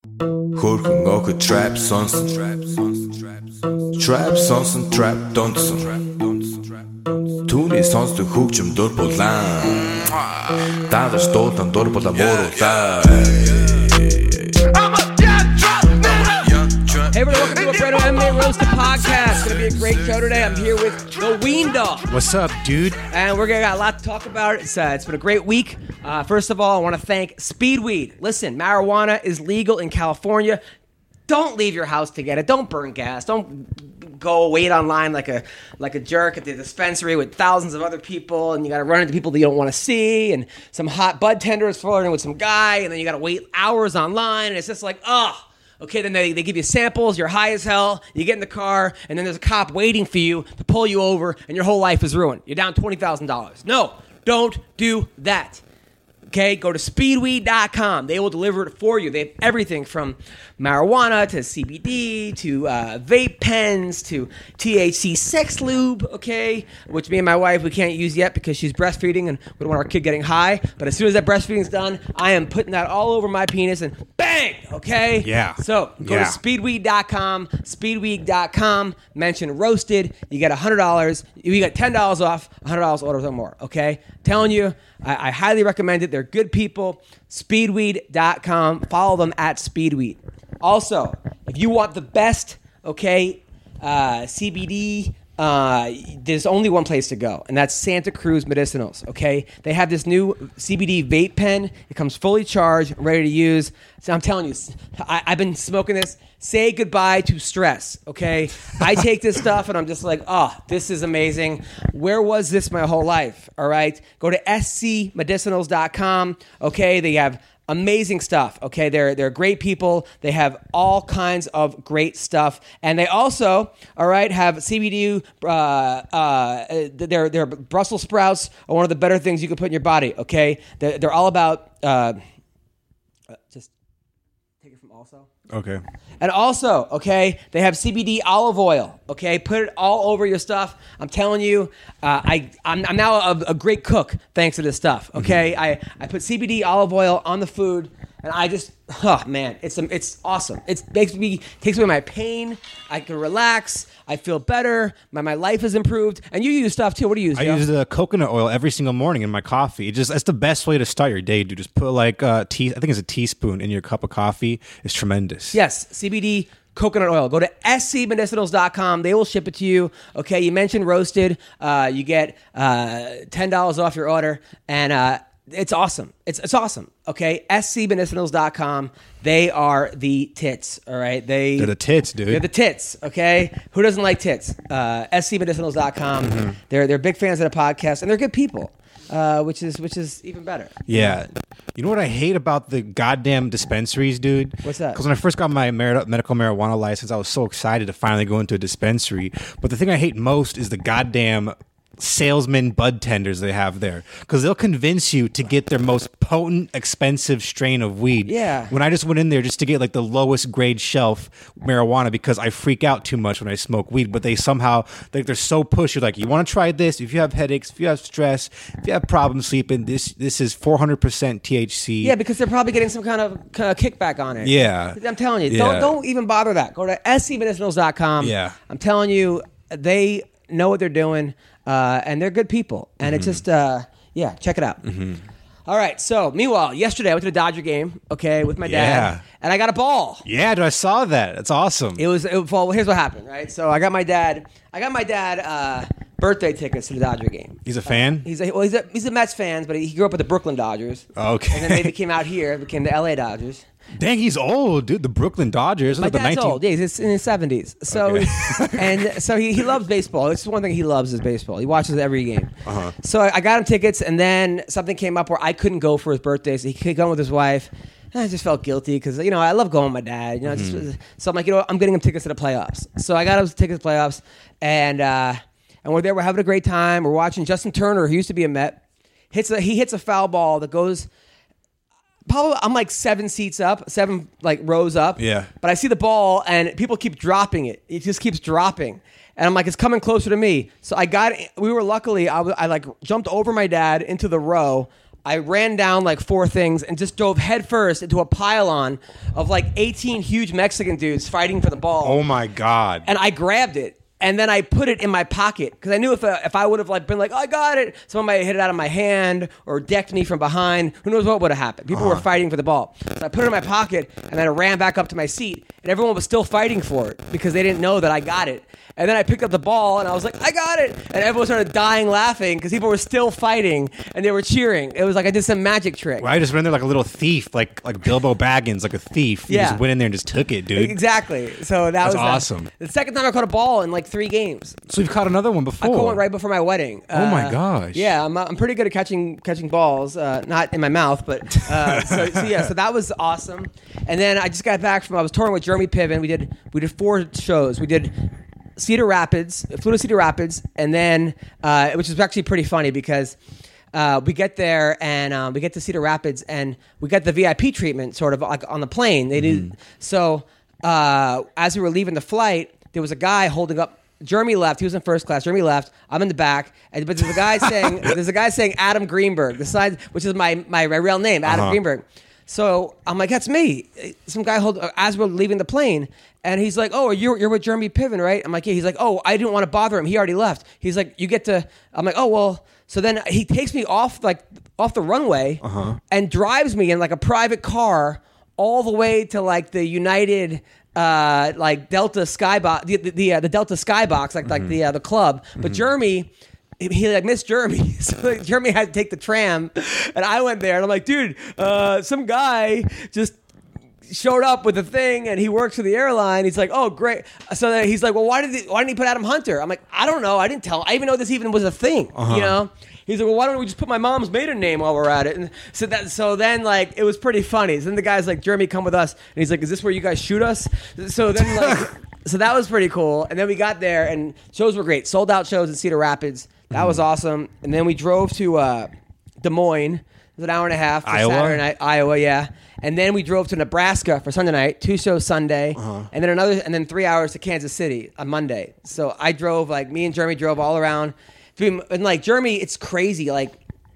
Хөрхөн охид trap сонсон Trap сонсон trap донсон Түүний сонсдог хөгжим дур булаан Дагаж дуудан дур булаа мууруулаа Hey everyone, welcome to a brand new MMA Roasted podcast. It's going to be a great show today. I'm here with the Ween Dog. What's up, dude? And we're going to got a lot to talk about. It's been a great week. First of all, I want to thank Speedweed. Listen, marijuana is legal in California. Don't leave your house to get it. Don't burn gas. Don't go wait online like a jerk at the dispensary with thousands of other people, and you got to run into people that you don't want to see, and some hot bud tenders flirting with some guy, and then you got to wait hours online, and it's just like, ugh. Okay, then they give you samples, you're high as hell, you get in the car, and then there's a cop waiting for you to pull you over, and your whole life is ruined. You're down $20,000. No, don't do that. Okay, go to speedweed.com. They will deliver it for you. They have everything from marijuana to CBD to vape pens to THC sex lube, okay, which me and my wife, we can't use yet because she's breastfeeding and we don't want our kid getting high. But as soon as that breastfeeding's done, I am putting that all over my penis and bang, okay? Yeah. So go to speedweed.com, speedweed.com, mention roasted. You get $100. You get $10 off, $100 orders or more, okay? Telling you, I highly recommend it. They're good people. Speedweed.com. Follow them at Speedweed. Also, if you want the best, okay, CBD, there's only one place to go, and that's Santa Cruz Medicinals, okay? They have this new CBD vape pen. It comes fully charged, ready to use. So I'm telling you, I've been smoking this. Say goodbye to stress, okay? I take this stuff, and I'm just like, oh, this is amazing. Where was this my whole life, all right? Go to scmedicinals.com, okay? They have amazing stuff, okay? They're great people. They have all kinds of great stuff. And they also, all right, have CBD, their Brussels sprouts are one of the better things you can put in your body, okay? They're all about, just take it from also. Okay. And also, okay, they have CBD olive oil, okay? Put it all over your stuff. I'm telling you, I'm now a great cook thanks to this stuff, okay? Mm-hmm. I put CBD olive oil on the food, and I just, oh, man, it's awesome. It takes away my pain. I can relax. I feel better. My life is improved. And you use stuff, too. What do you use, I Joe? use the coconut oil every single morning in my coffee. That's the best way to start your day, dude. Just put like I think it's a teaspoon in your cup of coffee. It's tremendous. Yes, CBD coconut oil. Go to scmedicinals.com. They will ship it to you. Okay, you mentioned roasted. You get $10 off your order, and it's awesome. It's awesome. Okay, scmedicinals.com. They are the tits. All right, they're the tits, dude. They're the tits. Okay, who doesn't like tits? scmedicinals.com. Mm-hmm. They're big fans of the podcast, and they're good people. Which is even better. Yeah. You know what I hate about the goddamn dispensaries, dude? What's that? Because when I first got my medical marijuana license, I was so excited to finally go into a dispensary. But the thing I hate most is the goddamn salesman bud tenders they have there, because they'll convince you to get their most potent, expensive strain of weed. Yeah. When I just went in there just to get like the lowest grade shelf marijuana, because I freak out too much when I smoke weed, but they somehow they're so pushy. Like, you want to try this? If you have headaches, if you have stress, if you have problems sleeping, this is 400% THC. Yeah, because they're probably getting some kind of kickback on it. Yeah. I'm telling you, Yeah. don't even bother that. Go to scmedicinals.com. Yeah. I'm telling you, they know what they're doing. And they're good people. And it's just, check it out. Mm-hmm. All right. So, meanwhile, yesterday I went to the Dodger game, okay, with my dad. And I got a ball. Yeah, dude, I saw that. That's awesome. Well, here's what happened, right? So, I got my dad birthday tickets to the Dodger game. He's a fan? He's a Mets fan, but he grew up with the Brooklyn Dodgers. Okay. And then they came out here, became the LA Dodgers. Dang, he's old, dude. The Brooklyn Dodgers. My dad's old. Yeah, he's in his 70s. So, and so he loves baseball. It's one thing he loves is baseball. He watches every game. Uh-huh. So I got him tickets, and then something came up where I couldn't go for his birthday, so he could go with his wife. And I just felt guilty because, I love going with my dad. So I'm like, I'm getting him tickets to the playoffs. So I got him tickets to the playoffs, and we're there. We're having a great time. We're watching Justin Turner, who used to be a Met. He hits a foul ball that goes... Probably I'm like 7 rows up. Yeah. But I see the ball and people keep dropping it. It just keeps dropping. And I'm like, it's coming closer to me. So I like jumped over my dad into the row. I ran down like 4 things and just dove headfirst into a pylon of like 18 huge Mexican dudes fighting for the ball. Oh my God. And I grabbed it. And then I put it in my pocket because I knew if I would have like been like, oh, I got it, someone might have hit it out of my hand or decked me from behind. Who knows what would have happened? People were fighting for the ball. So I put it in my pocket and then I ran back up to my seat and everyone was still fighting for it because they didn't know that I got it. And then I picked up the ball and I was like, I got it. And everyone started dying laughing because people were still fighting and they were cheering. It was like I did some magic trick. Well, I just went in there like a little thief, like Bilbo Baggins, like a thief. You just went in there and just took it, dude. Exactly. So that was awesome. The second time I caught a ball in like 3 games. So you've caught another one before. I caught one right before my wedding. Oh my gosh. Yeah, I'm pretty good at catching balls, not in my mouth, but so that was awesome. And then I just got back I was touring with Jeremy Piven. We did 4 shows. We did Cedar Rapids, flew to Cedar Rapids, and then which is actually pretty funny because we get there and we get to Cedar Rapids and we get the VIP treatment sort of like on the plane. They did so. As we were leaving the flight, there was a guy holding up. Jeremy left. He was in first class. Jeremy left. I'm in the back. But there's a guy saying Adam Greenberg, which is my real name, Adam Greenberg. So I'm like, that's me. Some guy as we're leaving the plane, and he's like, oh, you're with Jeremy Piven, right? I'm like, yeah. He's like, oh, I didn't want to bother him. He already left. He's like, you get to. I'm like, oh well. So then he takes me off the runway and drives me in like a private car all the way to like the United. Like Delta Skybox, the Delta Skybox, like the club. But Jeremy, he like missed Jeremy, so like, Jeremy had to take the tram, and I went there, and I'm like, dude, some guy just showed up with a thing, and he works for the airline. He's like, oh great. So then he's like, well, why didn't he put Adam Hunter? I'm like, I don't know. I didn't tell. I even know this even was a thing. You know. He's like, well, why don't we just put my mom's maiden name while we're at it? And so then like it was pretty funny. So then the guy's like, Jeremy, come with us. And he's like, is this where you guys shoot us? So then like, so that was pretty cool. And then we got there and shows were great. Sold out shows in Cedar Rapids. That was awesome. And then we drove to Des Moines. It was an hour and a half for Saturday night. Iowa, yeah. And then we drove to Nebraska for Sunday night. 2 shows Sunday, and then 3 hours to Kansas City on Monday. So I drove me and Jeremy drove all around. And like Jeremy, it's crazy. Like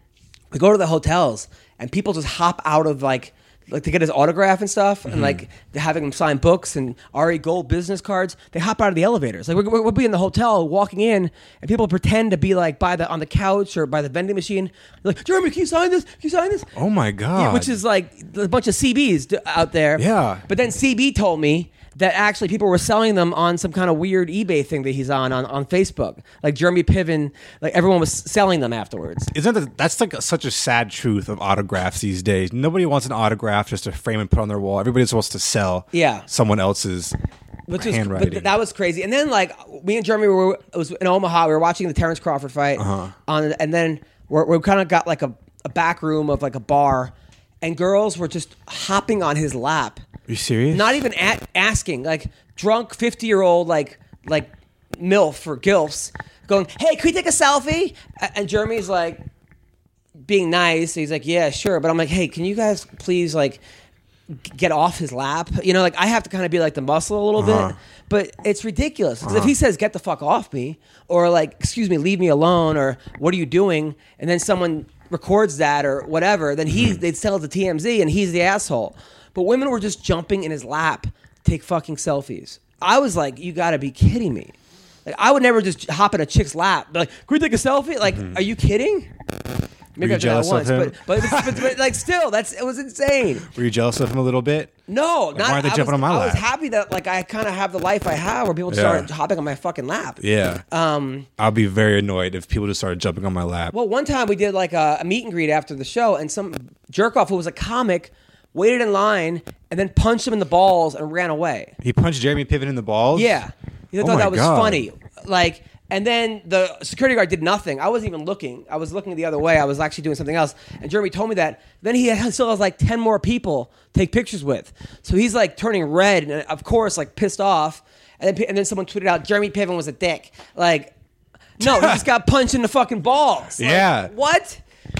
we go to the hotels and people just hop out of like to get his autograph and stuff, and like they're having him sign books and RE Gold business cards. They hop out of the elevators. Like we'll be in the hotel walking in, and people pretend to be like on the couch or by the vending machine. They're like, Jeremy, can you sign this? Can you sign this? Oh my God! Yeah, which is like a bunch of CBs out there. Yeah. But then CB told me that actually people were selling them on some kind of weird eBay thing that he's on Facebook. Like Jeremy Piven, like everyone was selling them afterwards. That's like such a sad truth of autographs these days. Nobody wants an autograph just to frame and put on their wall. Everybody just wants to sell someone else's handwriting. But that was crazy. And then like me and Jeremy was in Omaha. We were watching the Terrence Crawford fight, and then we kind of got like a back room of like a bar, and girls were just hopping on his lap. Are you serious? Not even asking, like drunk 50-year-old like MILF or GILFs going, hey, can we take a selfie? And Jeremy's like being nice. He's like, yeah, sure. But I'm like, hey, can you guys please like get off his lap? You know, like I have to kind of be like the muscle a little bit. But it's ridiculous. Because if he says, get the fuck off me, or like, excuse me, leave me alone, or what are you doing? And then someone records that or whatever, then they'd sell it to TMZ and he's the asshole. But women were just jumping in his lap to take fucking selfies. I was like, you gotta be kidding me. Like, I would never just hop in a chick's lap. Be like, can we take a selfie? Like, are you kidding? Maybe I've done that once, but like still, it was insane. Were you jealous of him a little bit? No, like, why are they jumping on my lap? I was happy that like I kind of have the life I have, where people just started hopping on my fucking lap. Yeah. I'll be very annoyed if people just started jumping on my lap. Well, one time we did like a meet and greet after the show, and some jerk off who was a comic waited in line and then punched him in the balls and ran away. He punched Jeremy Piven in the balls? Yeah. He thought that was funny. Like, and then the security guard did nothing. I wasn't even looking. I was looking the other way. I was actually doing something else. And Jeremy told me that. Then he still has like 10 more people to take pictures with. So he's like turning red and of course like pissed off. And then someone tweeted out, Jeremy Piven was a dick. Like, no, he just got punched in the fucking balls. Like, yeah. What?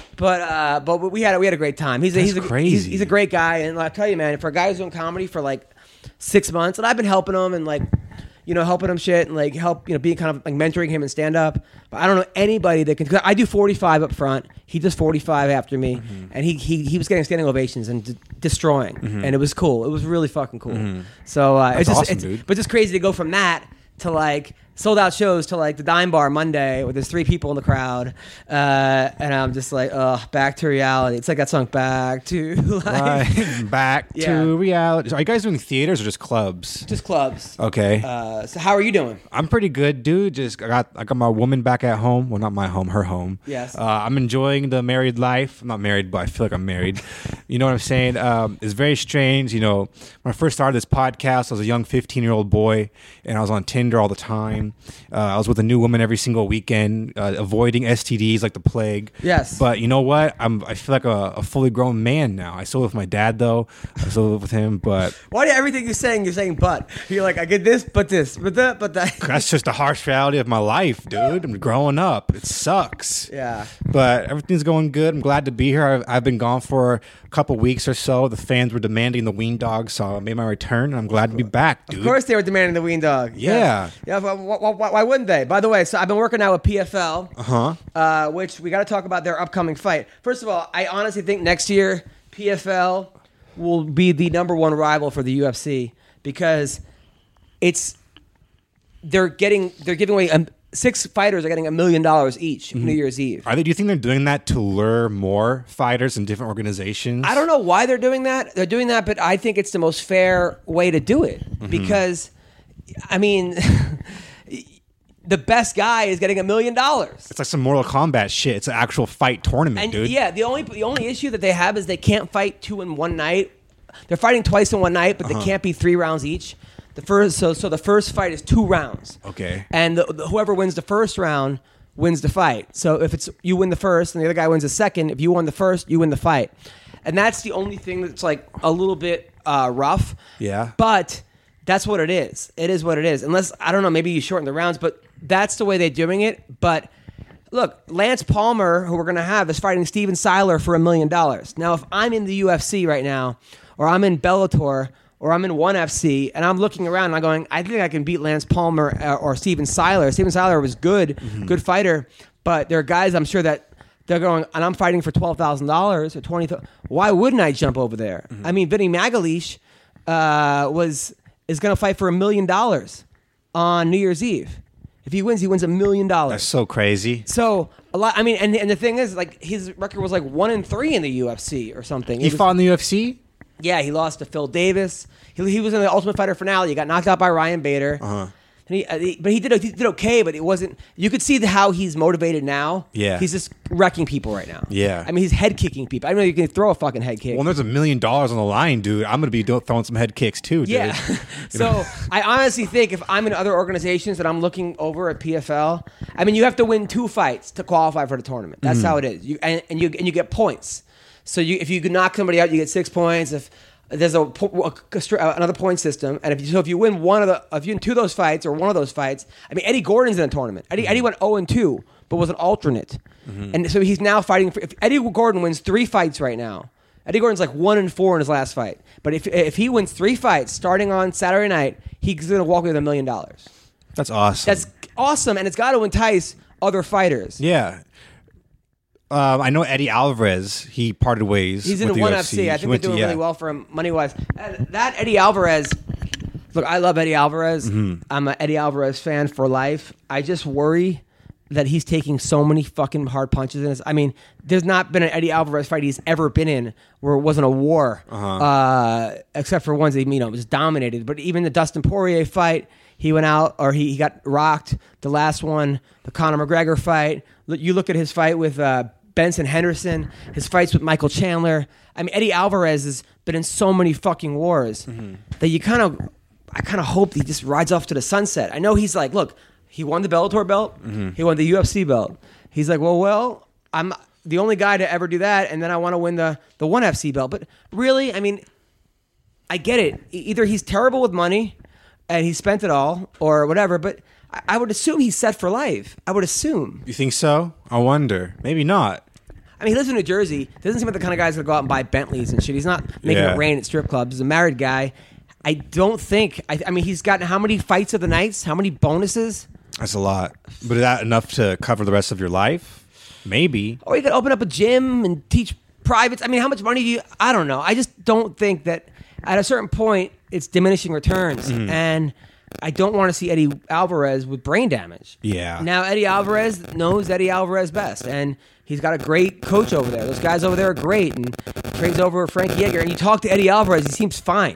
But we had a great time. He's crazy. He's a great guy, and I'll tell you, man, for a guy who's doing comedy for like 6 months, and I've been helping him, and like, helping him shit and like being kind of like mentoring him and stand up. But I don't know anybody that can. 'Cause I do 45 up front. He does 45 after me, and he was getting standing ovations and destroying, and it was cool. It was really fucking cool. So it's just awesome, dude. but just crazy to go from that to like sold out shows to like the Dime Bar Monday where there's 3 people in the crowd, and I'm just like, back to reality. It's like that song, Back to Life. Right. Back Yeah. to reality. So are you guys doing theaters or just clubs? Just clubs. Okay. So how are you doing? I'm pretty good, dude. Just I got my woman back at home. Well, not my home, her home. Yes. I'm enjoying the married life. I'm not married, but I feel like I'm married. You know what I'm saying? It's very strange. When I first started this podcast, I was a young 15-year-old boy, and I was on Tinder all the time. I was with a new woman every single weekend, avoiding STDs like the plague. Yes. But you know what? I feel like a fully grown man now. I still live with my dad though. I still live with him, but Why do everything you're saying but? You're like, I get this, but that. that's just the harsh reality of my life, dude. I'm growing up. It sucks. Yeah. But everything's going good. I'm glad to be here. I've been gone for a couple weeks or so. The fans were demanding the ween dog, so I made my return, and I'm glad to be back, dude. Of course they were demanding the ween dog. Yeah. Yeah. Why wouldn't they? By the way, so I've been working out with PFL, which we got to talk about their upcoming fight. First of all, I honestly think next year PFL will be the number one rival for the UFC because they're giving away 6 fighters are getting $1 million each New Year's Eve. Do you think they're doing that to lure more fighters in different organizations? I don't know why they're doing that. They're doing that, but I think it's the most fair way to do it because, I mean, the best guy is getting $1 million. It's like some Mortal Kombat shit. It's an actual fight tournament, And dude. yeah, the only issue that they have is they can't fight 2 in one night. They're fighting twice in one night, but they can't be 3 rounds each. The first fight is 2 rounds. Okay. And whoever wins the first round wins the fight. So if it's you win the first and the other guy wins the second, if you won the first, you win the fight. And that's the only thing that's like a little bit rough. Yeah. But that's what it is. It is what it is. Unless, I don't know, maybe you shorten the rounds, but that's the way they're doing it. But look, Lance Palmer, who we're going to have, is fighting Steven Siler for $1 million. Now, if I'm in the UFC right now, or I'm in Bellator, or I'm in ONE FC, and I'm looking around and I'm going, I think I can beat Lance Palmer or Steven Siler. Steven Siler was good fighter, but there are guys I'm sure that they're going, and I'm fighting for $12,000 or $20,000. Why wouldn't I jump over there? I mean, Vinny Magalish is going to fight for $1 million on New Year's Eve. If he wins $1 million. That's so crazy. So a lot. I mean, and the thing is, like, his record was like 1-3 in the UFC or something. He fought in the UFC? Yeah, he lost to Phil Davis. He was in the Ultimate Fighter finale. He got knocked out by Ryan Bader. And but he did okay. But it wasn't. You could see how he's motivated now. Yeah, he's just wrecking people right now. Yeah, I mean, he's head kicking people. I don't know you can throw a fucking head kick. Well, there's $1 million on the line, dude. I'm gonna be throwing some head kicks too, dude. Yeah. So I honestly think if I'm in other organizations that I'm looking over at PFL, I mean, you have to win 2 fights to qualify for the tournament. That's how it is. You get points. So if you can knock somebody out, you get 6 points. If there's another point system, and if you win if you win 2 of those fights or one of those fights, I mean, Eddie Gordon's in the tournament. Eddie went 0-2, but was an alternate, and so he's now fighting for. If Eddie Gordon wins 3 fights right now, Eddie Gordon's like 1-4 in his last fight. But if he wins 3 fights starting on Saturday night, he's going to walk away with $1 million. That's awesome. That's awesome, and it's got to entice other fighters. Yeah. I know Eddie Alvarez. He parted ways. He's in with the the ONE UFC. FC. I think they're doing really well for him money-wise. That Eddie Alvarez, look, I love Eddie Alvarez. I'm an Eddie Alvarez fan for life. I just worry that he's taking so many fucking hard punches in this. I mean, there's not been an Eddie Alvarez fight he's ever been in where it wasn't a war, except for ones that was dominated. But even the Dustin Poirier fight, he went out, or he got rocked. The last one, the Conor McGregor fight. You look at his fight with Benson Henderson, his fights with Michael Chandler. I mean, Eddie Alvarez has been in so many fucking wars that I kind of hope he just rides off to the sunset. I know he's like, look, he won the Bellator belt, he won the UFC belt. He's like, well, I'm the only guy to ever do that, and then I want to win the ONE FC belt. But really, I mean, I get it. Either he's terrible with money and he spent it all, or whatever. But I would assume he's set for life. I would assume. You think so? I wonder. Maybe not. I mean, he lives in New Jersey. Doesn't seem like the kind of guy's going to go out and buy Bentleys and shit. He's not making it rain at strip clubs. He's a married guy. I don't think. I mean, he's gotten how many fights of the nights? How many bonuses? That's a lot. But is that enough to cover the rest of your life? Maybe. Or you could open up a gym and teach privates. I mean, how much money do you? I don't know. I just don't think that at a certain point it's diminishing returns, and I don't want to see Eddie Alvarez with brain damage. Yeah. Now Eddie Alvarez knows Eddie Alvarez best, and he's got a great coach over there. Those guys over there are great, and trades over Frankie Yeager. And you talk to Eddie Alvarez, he seems fine.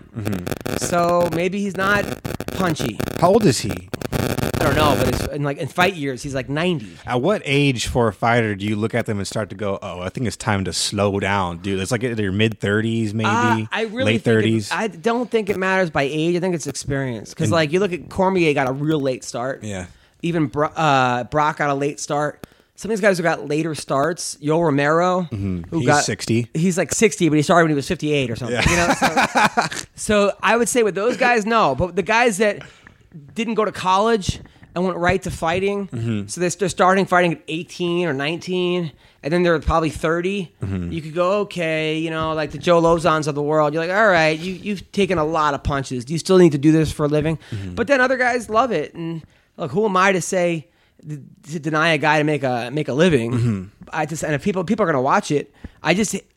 So maybe he's not punchy. How old is he? I don't know, but it's in fight years, he's like 90. At what age for a fighter do you look at them and start to go, oh, I think it's time to slow down, dude? It's like in your mid-30s, maybe, I really late think 30s. I don't think it matters by age. I think it's experience. Because, like, you look at Cormier got a real late start. Yeah. Even Brock got a late start. Some of these guys who got later starts, Yoel Romero, who He's got 60. He's like 60, but he started when he was 58 or something. You know, so I would say with those guys, no. But the guys that didn't go to college and went right to fighting, so they're starting fighting at 18 or 19, and then they're probably 30. You could go, okay, you know, like the Joe Lozons of the world. You're like, all right, you've taken a lot of punches. Do you still need to do this for a living? But then other guys love it, and look, who am I to say? To deny a guy to make a living, and if people are going to watch it, I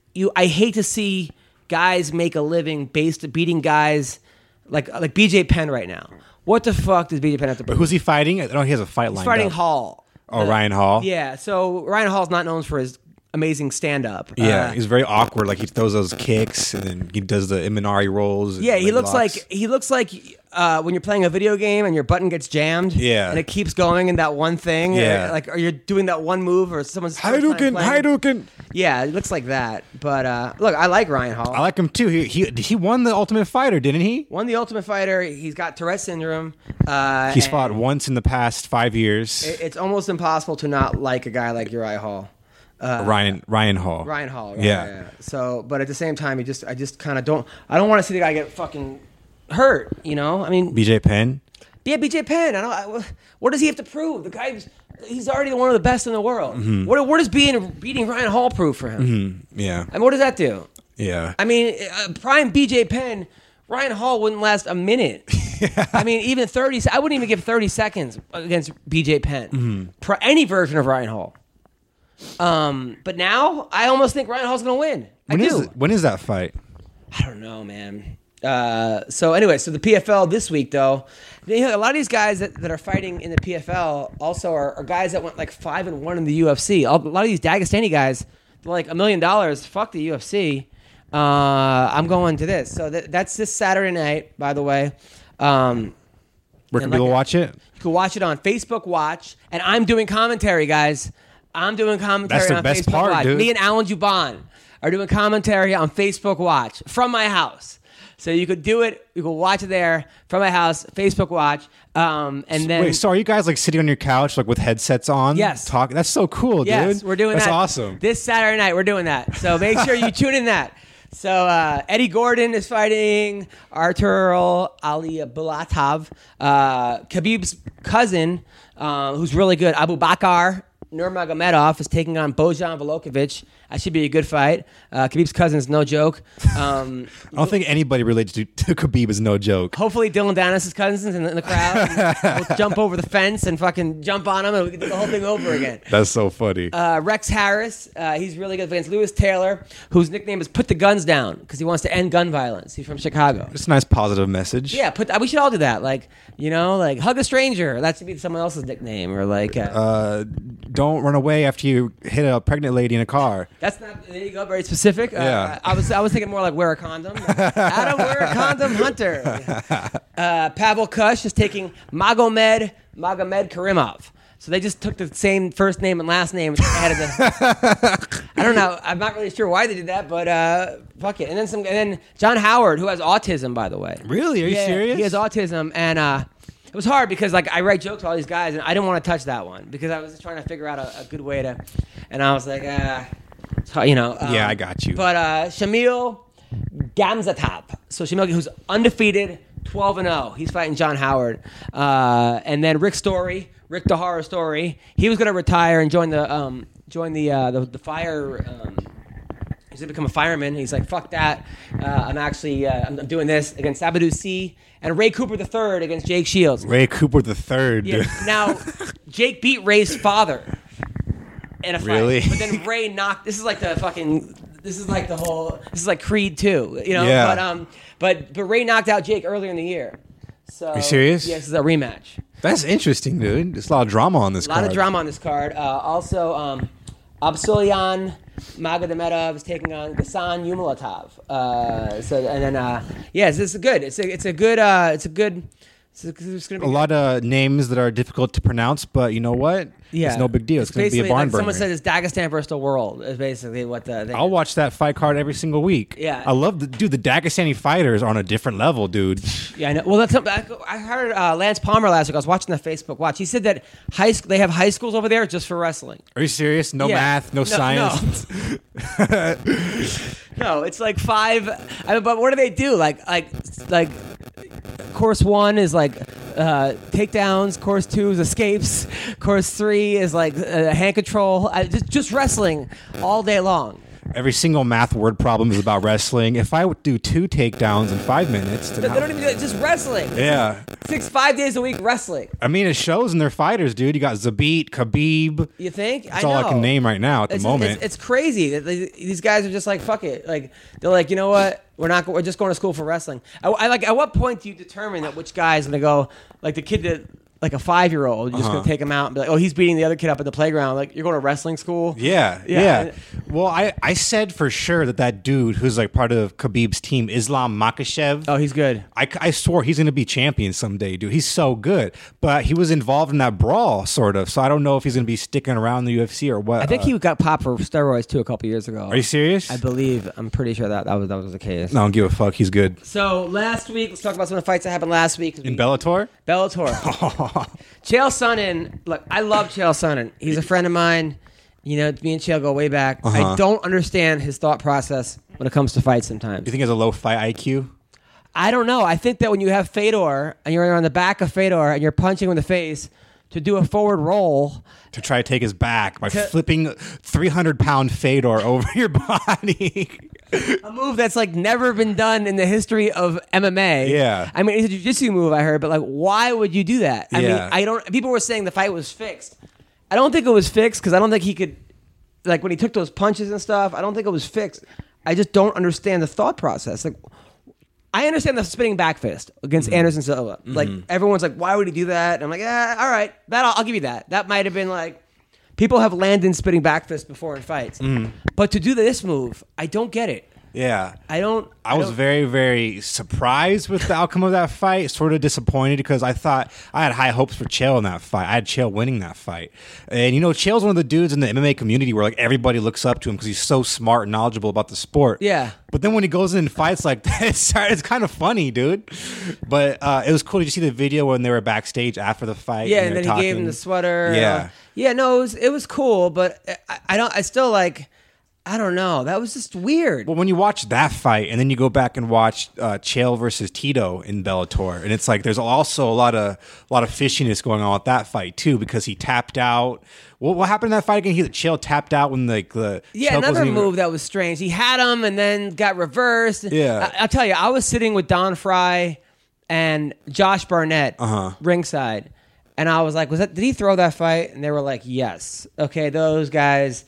hate to see guys make a living beating guys like BJ Penn right now. What the fuck does BJ Penn have to prove? But who's he fighting? I know he has a fight lined up. He's fighting Hall. Oh, Ryan Hall? Yeah, so Ryan Hall's not known for his amazing stand-up. Yeah, he's very awkward. Like he throws those kicks and then he does the Imanari rolls. Yeah, he looks like when you're playing a video game and your button gets jammed. Yeah, and it keeps going in that one thing. Yeah, or you're doing that one move, or someone's Hadouken. Yeah, it looks like that. But look, I like Ryan Hall. I like him too. He won the Ultimate Fighter, didn't he? Won the Ultimate Fighter. He's got Tourette syndrome. He's fought once in the past 5 years. It's almost impossible to not like a guy like Uriah Hall. Ryan Hall. Ryan Hall. Right, yeah. So, but at the same time, I just kind of don't. I don't want to see the guy get fucking hurt. You know, I mean, BJ Penn. Yeah, BJ Penn. What does he have to prove? The guy's he's already one of the best in the world. What does beating Ryan Hall prove for him? Yeah. I mean, what does that do? Yeah. I mean, prime BJ Penn, Ryan Hall wouldn't last a minute. I mean, even 30. I wouldn't even give 30 seconds against BJ Penn. Any version of Ryan Hall. But now I almost think Ryan Hall's going to win. When is that fight? I don't know, man. So anyway, so the PFL this week, though, a lot of these guys that are fighting in the PFL also are guys that went like 5-1 in the UFC. A lot of these Dagestani guys, they're like $1 million. Fuck the UFC. I'm going to this. So that's this Saturday night, by the way. Where can people watch it? You can watch it on Facebook Watch, and I'm doing commentary, guys. I'm doing commentary That's the on best Facebook part, Watch. dude. Me and Alan Juban are doing commentary on Facebook Watch from my house. So you could do it. You could watch it there from my house, Facebook Watch, and then. Wait, so are you guys like sitting on your couch like with headsets on? Yes. Talk. That's so cool, yes, dude. We're doing that. That's awesome. This Saturday night, we're doing that. So make sure you tune in that. So Eddie Gordon is fighting Artur Ali Bulatov. Khabib's cousin, who's really good, Abu Bakar Nurmagomedov, is taking on Bojan Volkovich. That should be a good fight. Khabib's cousin is no joke. I don't think anybody related to Khabib is no joke. Hopefully Dylan Dennis' cousin's in the crowd. We'll jump over the fence and fucking jump on him, and we can do the whole thing over again. That's so funny. Rex Harris, he's really good against Lewis Taylor, whose nickname is Put the Guns Down, because he wants to end gun violence. He's from Chicago. It's a nice positive message. Yeah, we should all do that. Like, you know, like hug a stranger. That should be someone else's nickname. Or like, don't run away after you hit a pregnant lady in a car. That's not. There you go. Very specific. Yeah. I was thinking more like wear a condom. Adam, wear a condom, Hunter. Pavel Kush is taking Magomed Karimov. So they just took the same first name and last name and added the. I don't know. I'm not really sure why they did that, but fuck it. And then John Howard, who has autism, by the way. Really? Are you serious? He has autism, and it was hard because like I write jokes to all these guys, and I didn't want to touch that one because I was just trying to figure out a good way to. And I was like, you know. Yeah, I got you. But Shamil Gamzatov. So Shamil, who's undefeated, 12-0. He's fighting John Howard. And then Rick the Horror Story. He was going to retire and join the fire. He's He's gonna become a fireman. He's like, fuck that. I'm actually I'm doing this against Sabadou C and Ray Cooper III against Jake Shields. Ray Cooper the third. Yeah. Now, Jake beat Ray's father in a fight. Really? But then Ray knocked. This is like the fucking. This is like the whole. This is like Creed 2. You know. Yeah. But Ray knocked out Jake earlier in the year. So. Are you serious? Yes, this is a rematch. That's interesting, dude. There's a lot of drama on this A card. lot of drama on this card. Also, Absulyan Magomedov is taking on Ghassan Umalatov. This is good. It's a good. It's gonna be A lot of names that are difficult to pronounce, but you know what? Yeah, It's no big deal. It's going to be a basically barn like burner. someone said it's Dagestan versus the world. Is basically what the thing I'll is. watch that fight card every single week. Yeah. I love the Dagestani fighters are on a different level, dude. Yeah, I know. Well, that's something I heard Lance Palmer last week. I was watching the Facebook Watch. He said that they have high schools over there just for wrestling. Are you serious? No Yeah. math, no science. No, it's like 5. But what do they do? Like course 1 is like takedowns. Course 2 is escapes. Course 3 is like hand control. Just wrestling all day long. Every single math word problem is about wrestling. If I would do 2 takedowns in 5 minutes, then They don't even do it. Just wrestling. yeah. 5 days a week wrestling. I mean, it shows in their fighters, dude. You got Zabit, Khabib. You think? That's all I can name right now at the moment. It's crazy. These guys are just like, fuck it. Like they're like, you know what? We're just going to school for wrestling. I like. At what point do you determine that which guy is going to go? Like the kid that, like a 5-year-old, you're just going to take him out and be like, oh, he's beating the other kid up at the playground. Like you're going to wrestling school. Yeah. Well, I said for sure that dude who's like part of Khabib's team, Islam Makhachev. Oh, he's good. I swore he's going to be champion someday, dude. He's so good. But he was involved in that brawl, sort of. So I don't know if he's going to be sticking around the UFC or what. I think he got popped for steroids too a couple years ago. Are you serious? I'm pretty sure that was the case. No, I don't give a fuck. He's good. So last week, let's talk about some of the fights that happened last week. In Bellator? Chael Sonnen, look, I love Chael Sonnen. He's a friend of mine. You know, me and Chael go way back. I don't understand his thought process when it comes to fights sometimes. You think he has a low fight IQ? I don't know. I think that when you have Fedor and you're on the back of Fedor and you're punching him in the face to do a forward roll. To try to take his back by flipping 300-pound Fedor over your body. A move that's like never been done in the history of MMA. Yeah. I mean, it's a jiu-jitsu move, I heard, but like, why would you do that? I mean, people were saying the fight was fixed. I don't think it was fixed because I don't think he could, like when he took those punches and stuff, I don't think it was fixed. I just don't understand the thought process. Like, I understand the spinning back fist against Anderson Silva. Like, everyone's like, why would he do that? And I'm like, all right, I'll give you that. That might have been like, people have landed spinning back fist before in fights. But to do this move, I don't get it. Yeah. I was very, very surprised with the outcome of that fight. Sort of disappointed because I thought I had high hopes for Chael in that fight. I had Chael winning that fight. And, you know, Chael's one of the dudes in the MMA community where, like, everybody looks up to him because he's so smart and knowledgeable about the sport. Yeah. But then when he goes in and fights like that, it's kind of funny, dude. But it was cool. Did you see the video when they were backstage after the fight? Yeah, and then he gave him the sweater. Yeah. Yeah, no, it was cool, but I still like... I don't know. That was just weird. Well, when you watch that fight and then you go back and watch Chael versus Tito in Bellator, and it's like there's also a lot of fishiness going on with that fight too because he tapped out. What happened in that fight again? Chael tapped out when the choke another wasn't move that was strange. He had him and then got reversed. Yeah, I'll tell you, I was sitting with Don Fry and Josh Barnett ringside, and I was like, did he throw that fight? And they were like, yes. Okay, those guys.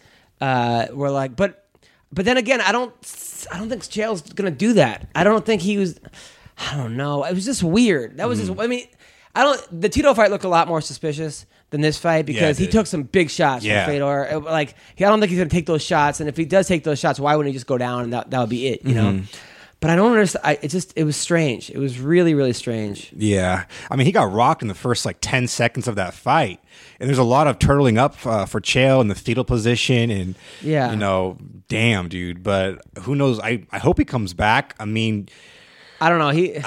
Were like, but then again, I don't think Chael's gonna do that. I don't think he was. I don't know. It was just weird. That was just. I mean, the Tito fight looked a lot more suspicious than this fight because he took some big shots from Fedor. Like, I don't think he's gonna take those shots. And if he does take those shots, why wouldn't he just go down and that would be it? You know. But I don't understand. It was strange. It was really, really strange. Yeah. I mean, he got rocked in the first 10 seconds of that fight. And there's a lot of turtling up for Chael in the fetal position. And, you know, damn, dude. But who knows? I hope he comes back. I mean, I don't know.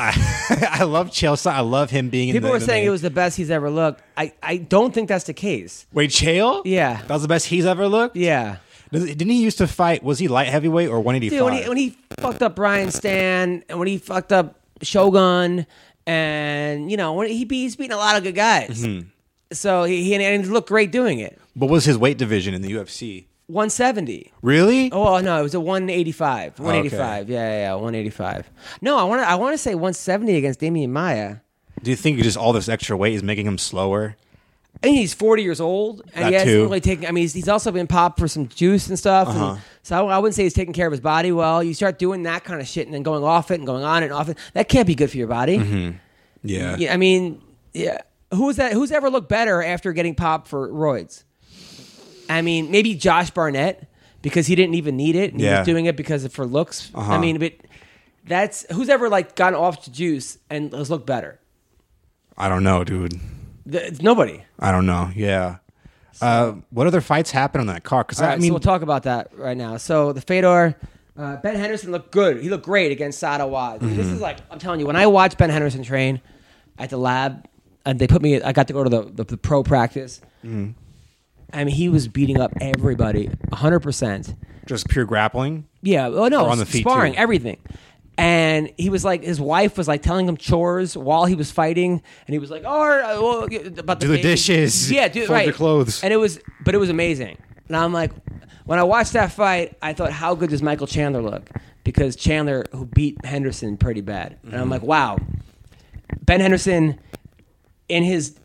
I love Chael. I love him being in the People were saying it was the best he's ever looked. I don't think that's the case. Wait, Chael? Yeah. That was the best he's ever looked? Yeah. Didn't he used to fight? Was he light heavyweight or 185? Dude, when he fucked up Brian Stan and when he fucked up Shogun, and you know when he's beating a lot of good guys, so he looked great doing it. What was his weight division in the UFC? 170. Really? Oh no, it was a 185. 185. Okay. Yeah, 185. No, I want to say 170 against Damian Maia. Do you think just all this extra weight is making him slower? I mean, he's 40 years old, and That he hasn't too. really taken. I mean, he's also been popped for some juice and stuff. And so I wouldn't say he's taking care of his body well. You start doing that kind of shit and then going off it and going on and off it. That can't be good for your body. Yeah. I mean, yeah. Who's ever looked better after getting popped for roids? I mean, maybe Josh Barnett because he didn't even need it and he was doing it because for looks. I mean, but that's who's ever like gotten off to juice and has looked better. I don't know, dude. Nobody. I don't know. Yeah. What other fights happened on that card? Because All right, I mean, so we'll talk about that right now. So the Fedor, Ben Henderson looked good. He looked great against Sada Wad. This is like, I'm telling you, when I watch Ben Henderson train at the lab, and they put me, I got to go to the pro practice. I mean, he was beating up everybody, 100%. just pure grappling. Yeah. Oh no, Or on the feet, sparring, too. everything. And he was like, his wife was like telling him chores while he was fighting, and he was like, "Oh, well, about the Do the baby." dishes. Yeah, Fold right. your clothes. And it was amazing. And I'm like, when I watched that fight, I thought, how good does Michael Chandler look? Because Chandler, who beat Henderson pretty bad, and I'm like, wow, Ben Henderson, if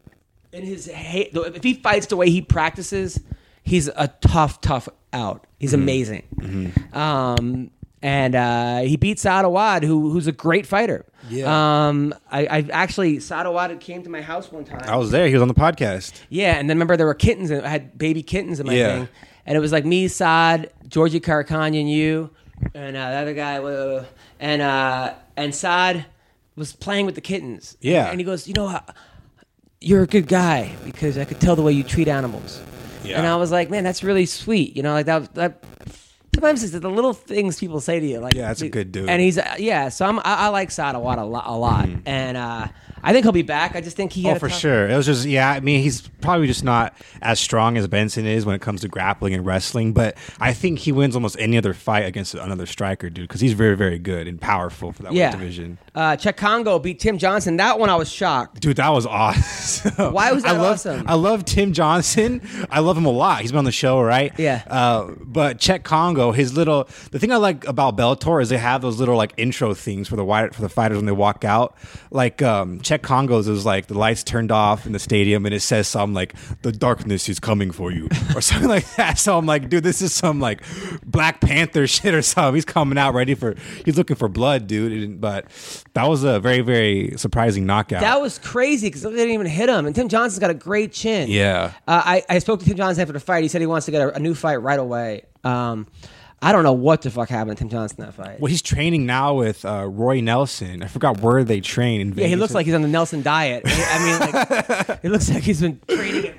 he fights the way he practices, he's a tough out. He's amazing. And he beat Sadawad, who's a great fighter. Yeah. I actually, Sadawad came to my house one time. I was there. He was on the podcast. Yeah, and then remember there were kittens. I had baby kittens in my Yeah. thing, and it was like me, Saad, Georgie Karakanya, and you, and the other guy, and Saad was playing with the kittens. Yeah. and he goes, you're a good guy because I could tell the way you treat animals. Yeah. And I was like, man, that's really sweet. Like that. Sometimes it's the little things people say to you. Like, Yeah, that's a good dude. And he's so I like Sadawad a lot, and I think he'll be back. I just think he. Oh, had a for tough- sure. It was just, I mean, he's probably just not as strong as Benson is when it comes to grappling and wrestling, but I think he wins almost any other fight against another striker, dude, because he's very, very good and powerful for that weight division. Czech Congo beat Tim Johnson. That one I was shocked. Dude, that was awesome. Why was that awesome? I love Tim Johnson. I love him a lot. He's been on the show, right? Yeah. But Czech Congo, the thing I like about Bellator is they have those little like intro things for the fighters when they walk out. Like Czech Congo's is like the lights turned off in the stadium and it says something like "The darkness is coming for you" or something like that. So I'm like, dude, this is some like Black Panther shit or something. He's coming out he's looking for blood, dude. But that was a very, very surprising knockout. That was crazy because they didn't even hit him. And Tim Johnson's got a great chin. Yeah. I spoke to Tim Johnson after the fight. He said he wants to get a new fight right away. I don't know what the fuck happened to Tim Johnson in that fight. Well, he's training now with Roy Nelson. I forgot where they train in Vegas. Yeah, he looks like he's on the Nelson diet. I mean, like, it looks like he's been training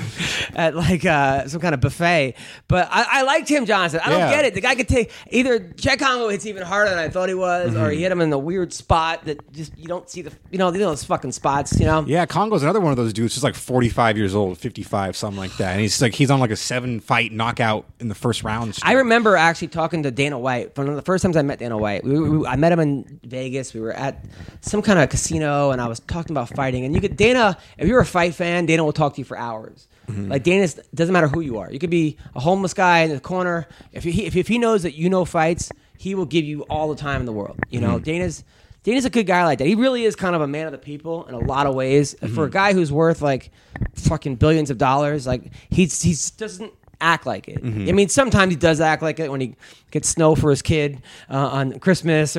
at like some kind of buffet. But I like Tim Johnson. I don't get it. The guy could take either Czech Congo hits even harder than I thought he was, or he hit him in the weird spot that just you don't see those fucking spots. Yeah, Congo's another one of those dudes. Just like 45 years old, 55, something like that, and he's on like a 7-fight knockout in the first round. I remember actually talking to Dana White. One of the first times I met Dana White, I met him in Vegas. We were at some kind of casino, and I was talking about fighting. And Dana, if you're a fight fan, Dana will talk to you for hours. Like Dana doesn't matter who you are. You could be a homeless guy in the corner. If he knows that you know fights, he will give you all the time in the world. Dana's a good guy like that. He really is kind of a man of the people in a lot of ways. For a guy who's worth like fucking billions of dollars, like he doesn't act like it. I mean, sometimes he does act like it when he gets snow for his kid on Christmas or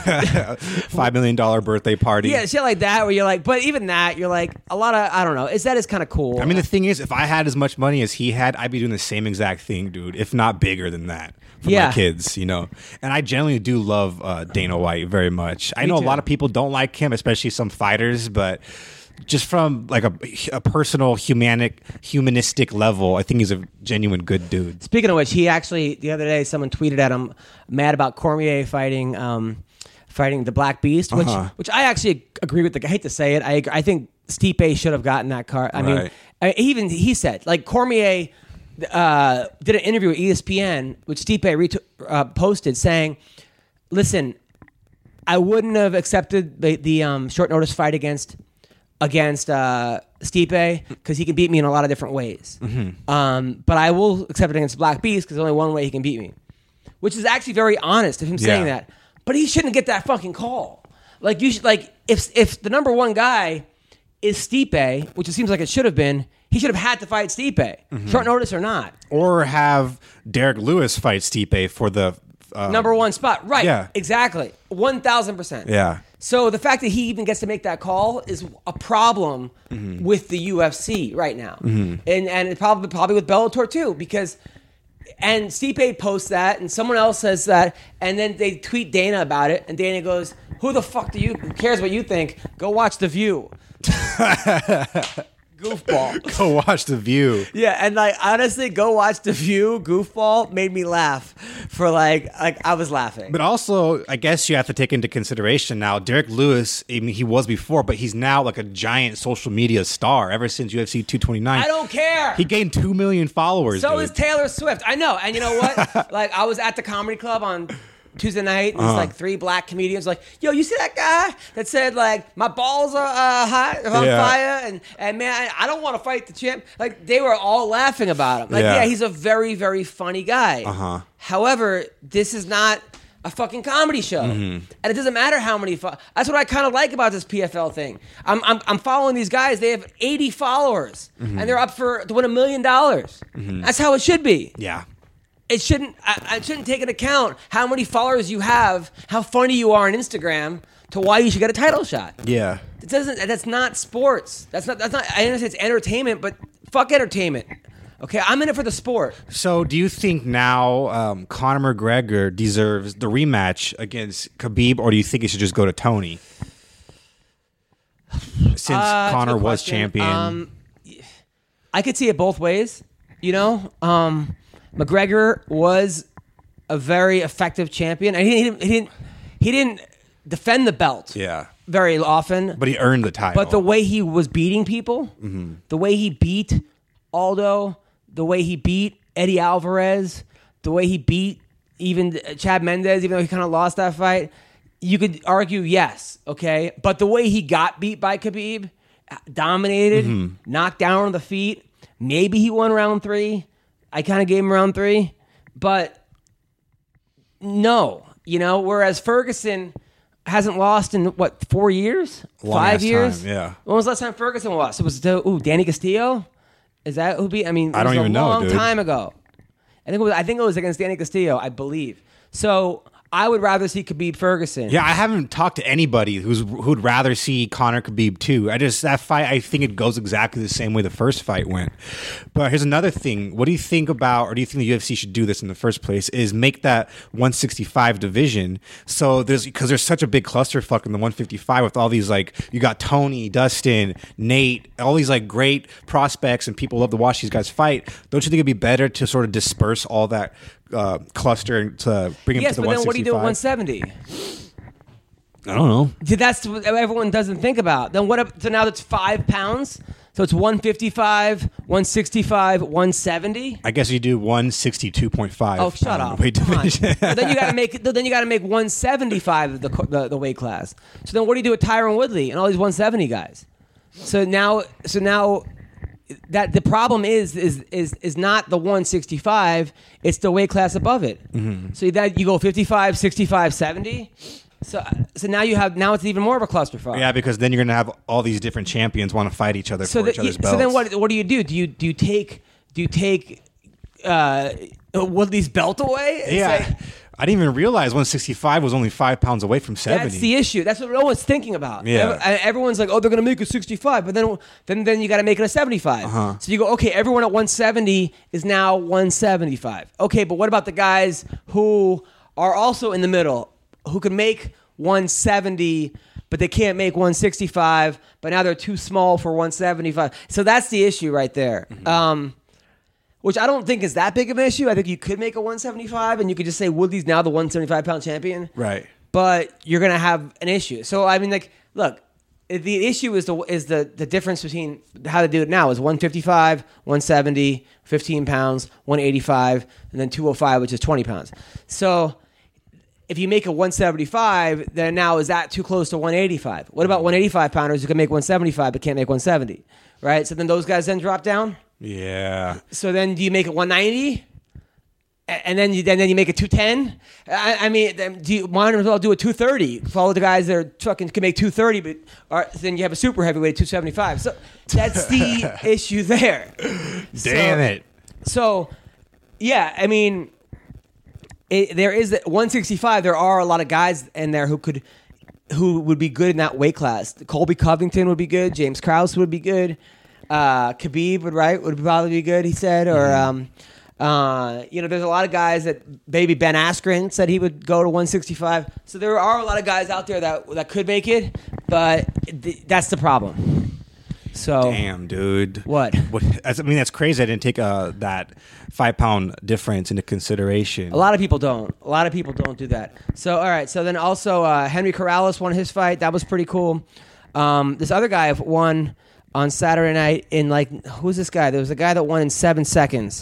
$5 million birthday party. Yeah, shit like that where you're like, but even that, you're like, a lot of, I don't know, that is kind of cool. I mean, the thing is, if I had as much money as he had, I'd be doing the same exact thing, dude, if not bigger than that for my kids, And I generally do love Dana White very much. I know a lot of people don't like him, especially some fighters, but just from like a personal humanistic level, I think he's a genuine good dude. Speaking of which, he actually the other day someone tweeted at him mad about Cormier fighting the Black Beast, which I actually agree with. I hate to say it, I think Stipe should have gotten that card. I mean, even he said like Cormier did an interview with ESPN, which Stipe posted saying, "Listen, I wouldn't have accepted the short notice fight against against Stipe because he can beat me in a lot of different ways. But I will accept it against Black Beast because there's only one way he can beat me, which is actually very honest of him saying that. But he shouldn't get that fucking call. Like you should if the number one guy is Stipe, which it seems like it should have been, he should have had to fight Stipe, short notice or not, or have Derek Lewis fight Stipe for the number one spot. Right? Yeah, exactly, 1,000%. Yeah. So the fact that he even gets to make that call is a problem with the UFC right now, and it's probably with Bellator too, because. And Stipe posts that, and someone else says that, and then they tweet Dana about it, and Dana goes, who cares what you think? Go watch The View. Goofball. Go watch The View. Yeah, and honestly, go watch The View. Goofball made me laugh for like I was laughing. But also, I guess you have to take into consideration now, Derek Lewis, I mean, he was before, but he's now like a giant social media star ever since UFC 229. I don't care. He gained 2 million followers. So is Taylor Swift. I know. And you know what? I was at the comedy club on Tuesday night, and there's 3 black comedians like, yo, you see that guy that said my balls are hot, on fire, and man, I don't want to fight the champ. Like, they were all laughing about him. Like, yeah, he's a very, very funny guy. However, this is not a fucking comedy show, and it doesn't matter how many. That's what I kind of like about this PFL thing. I'm following these guys. They have 80 followers, and they're up to win $1 million. That's how it should be. Yeah. It shouldn't. I shouldn't take into account how many followers you have, how funny you are on Instagram, to why you should get a title shot. Yeah, it doesn't. That's not sports. That's not. I understand it's entertainment, but fuck entertainment. Okay, I'm in it for the sport. So, do you think now Conor McGregor deserves the rematch against Khabib, or do you think it should just go to Tony? Since Conor was champion, I could see it both ways. You know. McGregor was a very effective champion, and he didn't defend the belt very often. But he earned the title. But the way he was beating people, the way he beat Aldo, the way he beat Eddie Alvarez, the way he beat even Chad Mendes, even though he kind of lost that fight, you could argue yes, okay? But the way he got beat by Khabib, dominated, knocked down on the feet, maybe he won round 3. I kind of gave him round 3, but no, whereas Ferguson hasn't lost in 4 years, 5 years. Time, yeah. When was the last time Ferguson lost? It was Danny Castillo. Is that who beat? I mean, I don't even know. Long time ago. I think it was against Danny Castillo, I believe. So I would rather see Khabib Ferguson. Yeah, I haven't talked to anybody who'd rather see Conor Khabib too. That fight, I think it goes exactly the same way the first fight went. But here's another thing. What do you think about, or do you think the UFC should do this in the first place, is make that 165 division. So because there's such a big clusterfuck in the 155 with all these, you got Tony, Dustin, Nate, all these great prospects, and people love to watch these guys fight. Don't you think it'd be better to sort of disperse all that cluster to bring him to the 165? Yes, but then what do you do at 170? I don't know. That's what everyone doesn't think about. Then so now that's 5 pounds. So it's 155, 165, 170. I guess you do 162.5. Oh, shut up! Weight division. Then you got to make. Then you got to make 175 the weight class. So then what do you do with Tyron Woodley and all these 170 guys? So now that the problem is not the 165, it's the weight class above it. So that you go 55, 65, 70. So now it's even more of a clusterfuck. Yeah, because then you're gonna have all these different champions want to fight each other for each other's belts. So then what do you do? Do you take Woodley's belt away? Yeah. I didn't even realize 165 was only 5 pounds away from 70. That's the issue. That's what no one's thinking about. Yeah. Everyone's like, oh, they're going to make it 65, but then you got to make it a 75. So you go, okay, everyone at 170 is now 175. Okay, but what about the guys who are also in the middle, who can make 170, but they can't make 165, but now they're too small for 175? So that's the issue right there. Which I don't think is that big of an issue. I think you could make a 175, and you could just say Woodley's now the 175-pound champion. Right. But you're going to have an issue. So, I mean, look, the issue is the difference between how to do it now is 155, 170, 15 pounds, 185, and then 205, which is 20 pounds. So if you make a 175, then now is that too close to 185? What about 185 pounders who can make 175 but can't make 170? Right? So then those guys then drop down. Yeah. So then do you make it 190? And then you make it 210. I mean, do you might as well do a 230? Follow the guys that are fucking can make 230, but then you have a super heavyweight at 275. So that's the issue there. Damn it. So yeah, I mean, there is 165. There are a lot of guys in there who would be good in that weight class. Colby Covington would be good. James Krause would be good. Khabib would probably be good. He said, or. There's a lot of guys that maybe Ben Askren said he would go to 165. So there are a lot of guys out there that could make it, but that's the problem. So damn, dude. What? I mean, that's crazy. I didn't take that 5-pound difference into consideration. A lot of people don't. A lot of people don't do that. So all right. So then also Henry Corrales won his fight. That was pretty cool. This other guy won on Saturday night in who's this guy? There was a guy that won in 7 seconds.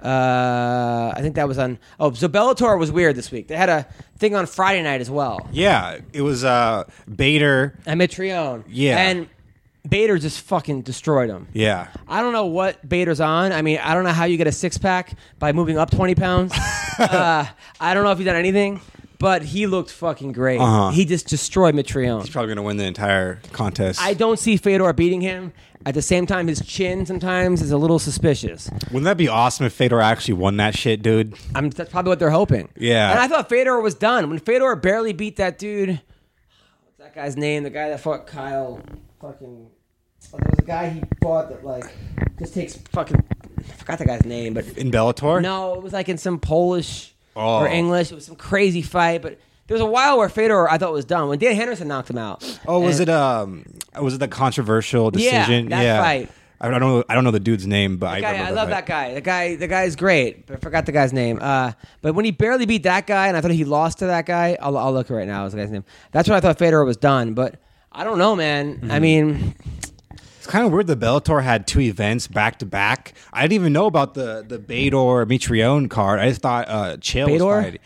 I think that was on. Oh, so Bellator was weird this week. They had a thing on Friday night as well. Yeah, it was Bader and Mitrione. Yeah, and Bader just fucking destroyed him. Yeah, I don't know what Bader's on. I mean, I don't know how you get a 6-pack by moving up 20 pounds. I don't know if he's done anything, but he looked fucking great. He just destroyed Mitrione. He's probably going to win the entire contest. I don't see Fedor beating him. At the same time, his chin sometimes is a little suspicious. Wouldn't that be awesome if Fedor actually won that shit, dude? That's probably what they're hoping. Yeah. And I thought Fedor was done. When Fedor barely beat that dude, what's that guy's name? The guy that fought Kyle fucking... there was a guy he fought that, just takes fucking... I forgot the guy's name, but... In Bellator? No, it was in some Polish or English. It was some crazy fight, but... There was a while where Fedor I thought was done when Dan Henderson knocked him out. Oh, was it the controversial decision? Yeah, that fight. I don't know the dude's name, but I love that guy. The guy is great. But I forgot the guy's name. But when he barely beat that guy, and I thought he lost to that guy, I'll look right now. Is the guy's name? That's when I thought Fedor was done. But I don't know, man. Mm-hmm. I mean. It's kind of weird that Bellator had 2 events back to back. I didn't even know about the Bader Mitrione card. I just thought Chael was fighting.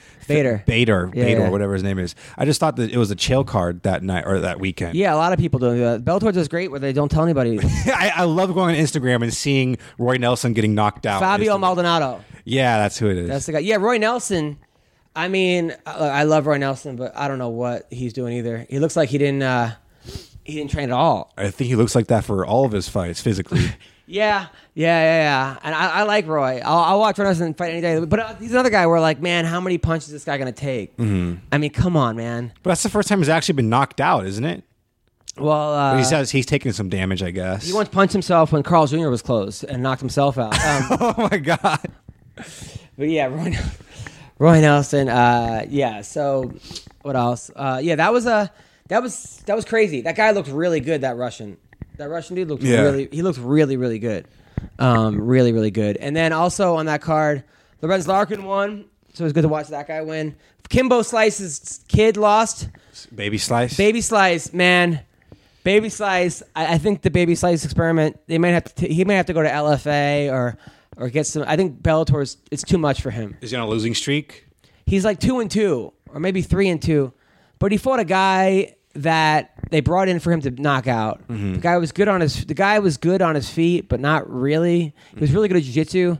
Bader, whatever his name is. I just thought that it was a Chael card that night or that weekend. Yeah, a lot of people do that. Bellator does great where they don't tell anybody. I love going on Instagram and seeing Roy Nelson getting knocked out. Fabio Maldonado. Yeah, that's who it is. That's the guy. Yeah, Roy Nelson. I mean, I love Roy Nelson, but I don't know what he's doing either. He looks like he didn't train at all. I think he looks like that for all of his fights physically. Yeah. And I like Roy. I'll watch Roy Nelson fight any day. But he's another guy where man, how many punches is this guy going to take? Mm-hmm. I mean, come on, man. But that's the first time he's actually been knocked out, isn't it? Well, but he says he's taking some damage, I guess. He once punched himself when Carl Jr. was closed and knocked himself out. Oh my god! But yeah, Roy Nelson. Yeah. So what else? Yeah, that was crazy. That guy looked really good. That Russian dude looked really good. Really good. And then also on that card, Lorenz Larkin won, so it was good to watch that guy win. Kimbo Slice's kid lost. Baby Slice, man. Baby Slice. I think the Baby Slice experiment. They might have to. He may have to go to LFA or get some. I think Bellator's. It's too much for him. Is he on a losing streak? He's 2-2 or maybe 3-2, but he fought a guy that they brought in for him to knock out. Mm-hmm. The guy was good on his feet, but not really. He was really good at jiu-jitsu,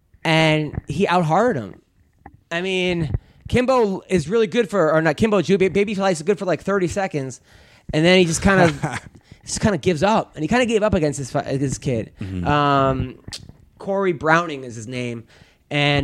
and he out-harded him. I mean, Kimbo is really good Baby Slice is good for 30 seconds, and then he just kind of gives up, and he kind of gave up against this kid. Mm-hmm. Corey Browning is his name, and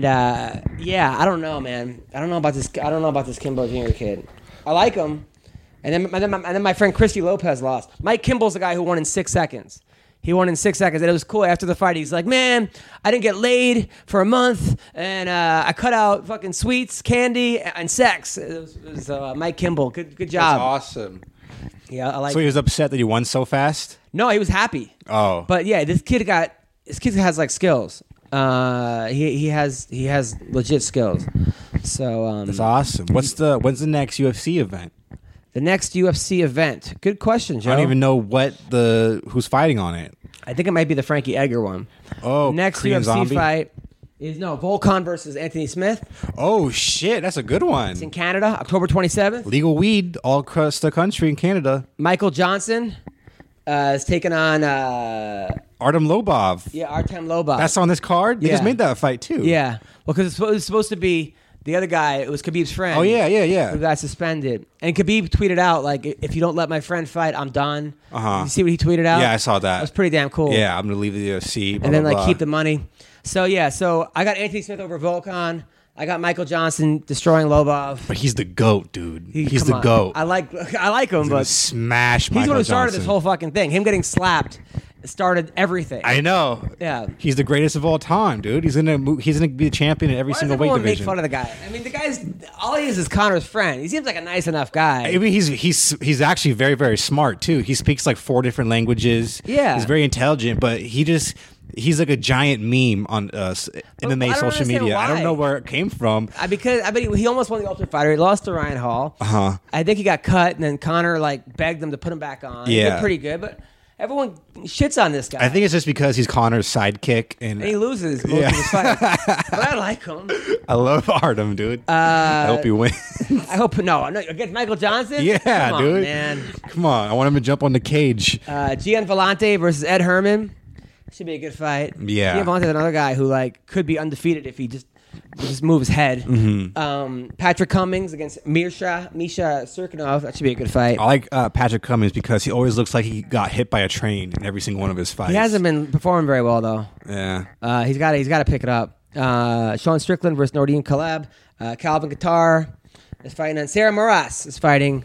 I don't know, man. I don't know about this Kimbo Jr. kid. I like him. And then my friend Christy Lopez lost. Mike Kimball's the guy who won in 6 seconds. He won in 6 seconds, and it was cool. After the fight, he's like, man, I didn't get laid for a month, and I cut out fucking sweets, candy, and sex. It was Mike Kimball. Good job. That's awesome. Yeah, I like. So he was upset that he won so fast? No, he was happy. Oh. But yeah, this kid has skills. He has legit skills. So that's awesome. When's the next UFC event? The next UFC event. Good question, Joe. I don't even know who's fighting on it. I think it might be the Frankie Edgar one. Oh, next Korean UFC Zombie? fight. is Volkan versus Anthony Smith. Oh shit, that's a good one. It's in Canada, October 27th. Legal weed all across the country in Canada. Michael Johnson is taking on Artem Lobov. Artem Lobov. That's on this card? They just made that fight too. Yeah. Well, because it was supposed to be the other guy. It was Khabib's friend. Oh, yeah. Who got suspended. And Khabib tweeted out, like, if you don't let my friend fight, I'm done. Uh-huh. You see what he tweeted out? Yeah, I saw that. That was pretty damn cool. Yeah, I'm going to leave the UFC. And then, like, keep the money. So I got Anthony Smith over Volkan. I got Michael Johnson destroying Lobov. But he's the GOAT, dude. He's come the on. GOAT. I like him, but smash he's Michael the one who started Johnson. this whole fucking thing. Him getting slapped started everything. I know. Yeah. He's the greatest of all time, dude. He's gonna be the champion in every Why single does weight everyone division. make fun of the guy? I mean, the guy's all he is Connor's friend. He seems like a nice enough guy. I mean, he's actually very, very smart too. He speaks like 4 different languages. Yeah. He's very intelligent, but he's like a giant meme on MMA social understand media. I don't why. know where it came from. Because I bet he almost won the Ultimate Fighter. He lost to Ryan Hall. Uh-huh. I think he got cut, and then Connor like begged him to put him back on. He Yeah. did pretty good, but everyone shits on this guy. I think it's just because he's Connor's sidekick, and and he loses most of his fights. But I like him. I love Artem, dude. I hope he wins. I hope no against Michael Johnson. Yeah, Come on, dude. man. Come on, I want him to jump on the cage. Gian Vellante versus Ed Herman. Should be a good fight. Yeah. Gian Vallante's another guy who like could be undefeated if he just move his head. Mm-hmm. Patrick Cummings against Misha Serkinov. That should be a good fight. I like Patrick Cummins because he always looks like he got hit by a train in every single one of his fights. He hasn't been performing very well though. Yeah. He's got to pick it up. Sean Strickland versus Nordine Kalab. Calvin Kattar is fighting, and Sarah Moras is fighting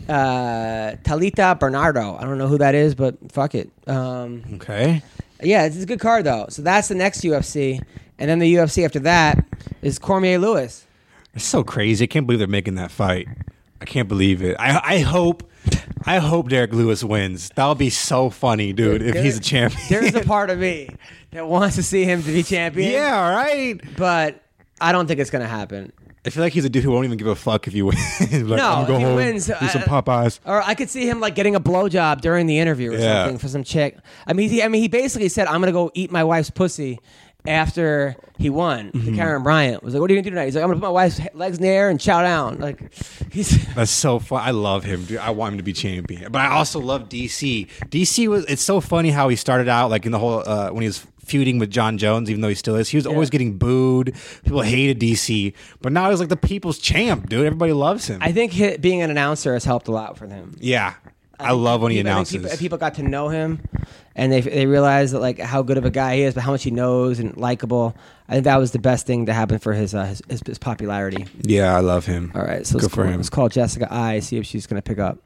Talita Bernardo. I don't know who that is, but fuck it. Okay. Yeah, it's a good card though. So that's the next UFC, and then the UFC after that is Cormier Lewis. It's so crazy. I can't believe they're making that fight. I can't believe it. I hope Derek Lewis wins. That would be so funny, dude, if he's a champion. There's a part of me that wants to see him to be champion. Yeah, all right. But I don't think it's going to happen. I feel like he's a dude who won't even give a fuck if you win. Like, No, I'm gonna go if he home, wins, eat some Popeyes. Or I could see him like getting a blowjob during the interview or Yeah. something for some chick. I mean, he basically said, "I'm gonna go eat my wife's pussy." After he won, Mm-hmm. Karen Bryant was like, "What are you gonna do tonight?" He's like, "I'm gonna put my wife's legs in the air and chow down." Like, he's That's so fun. I love him, dude. I want him to be champion. But I also love DC. It's so funny how he started out like in the whole when he was feuding with John Jones, even though he still is. He was always getting booed. People hated DC. But now he's like the people's champ, dude. Everybody loves him. I think being an announcer has helped a lot for him. Yeah. I love when he I think announces. people got to know him, and they realized that like how good of a guy he is, but how much he knows and likable. I think that was the best thing to happen for his popularity. Yeah, I love him. All right, so Good for him. let's call Jessica I. See if she's gonna pick up.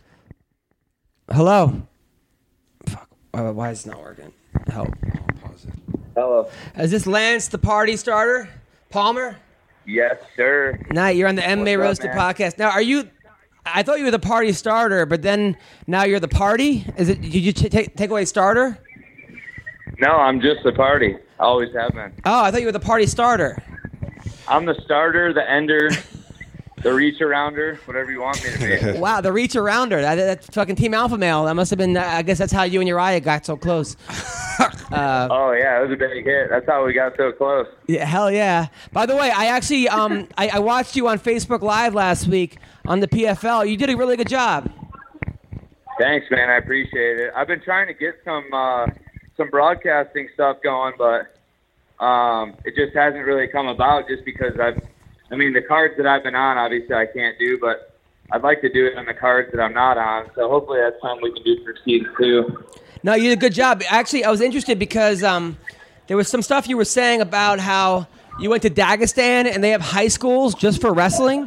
Hello. Fuck. Why is it not working? Help. Pause it. Hello. Is this Lance, the party starter? Palmer? Yes, sir. Night. You're on the MMA up, Roasted man? podcast. Now, are you? I thought you were the party starter, but then now you're the party. Is it? Did you take away starter? No, I'm just the party. I always have been. Oh, I thought you were the party starter. I'm the starter, the ender, the reach arounder, whatever you want me to be. Wow, the reach arounder. That's fucking Team Alpha Male. That must have been. I guess that's how you and Uriah got so close. Oh yeah, it was a big hit. That's how we got so close. Yeah, hell yeah. By the way, I actually I watched you on Facebook Live last week on the PFL. You did a really good job. Thanks, man. I appreciate it. I've been trying to get some broadcasting stuff going, but it just hasn't really come about. Just because the cards that I've been on, obviously I can't do, but I'd like to do it on the cards that I'm not on. So hopefully that's something we can do for season 2. No, you did a good job. Actually, I was interested because there was some stuff you were saying about how you went to Dagestan and they have high schools just for wrestling.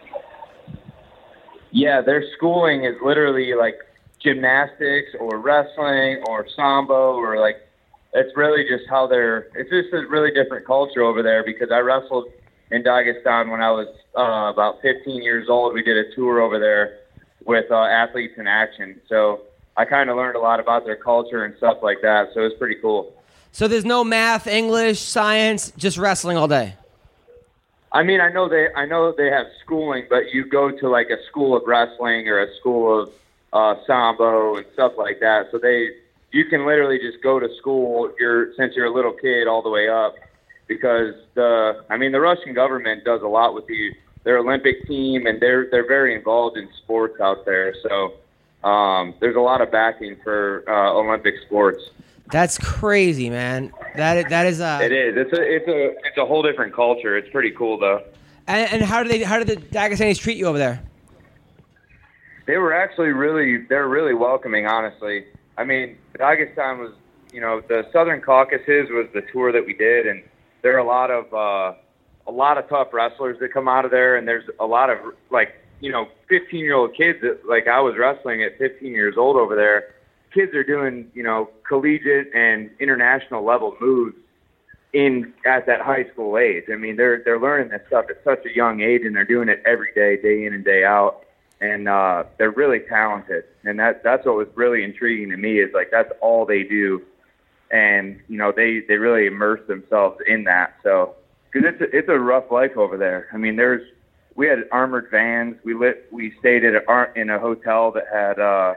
Yeah, their schooling is literally like gymnastics or wrestling or sambo or like it's really just how it's just a really different culture over there because I wrestled in Dagestan when I was about 15 years old. We did a tour over there with Athletes in Action. So I kind of learned a lot about their culture and stuff like that. So it was pretty cool. So there's no math, English, science, just wrestling all day. I mean, I know they have schooling, but you go to like a school of wrestling or a school of sambo and stuff like that. So you can literally just go to school since you're a little kid all the way up because the Russian government does a lot with their Olympic team, and they're very involved in sports out there. So there's a lot of backing for Olympic sports. That's crazy, man. That is. It is. It's a whole different culture. It's pretty cool though. And how did the Dagestanis treat you over there? They were actually really welcoming, honestly. I mean, Dagestan was, the Southern Caucasus was the tour that we did, and there are a lot of tough wrestlers that come out of there, and there's a lot of 15-year-old kids that, like, I was wrestling at 15 years old over there. Kids are doing, collegiate and international level moves at that high school age. I mean, they're learning this stuff at such a young age, and they're doing it every day in and day out. And they're really talented, and that's what was really intriguing to me, is like that's all they do, and they really immerse themselves in that. So, because it's a rough life over there. I mean, we had armored vans. We stayed in a hotel that had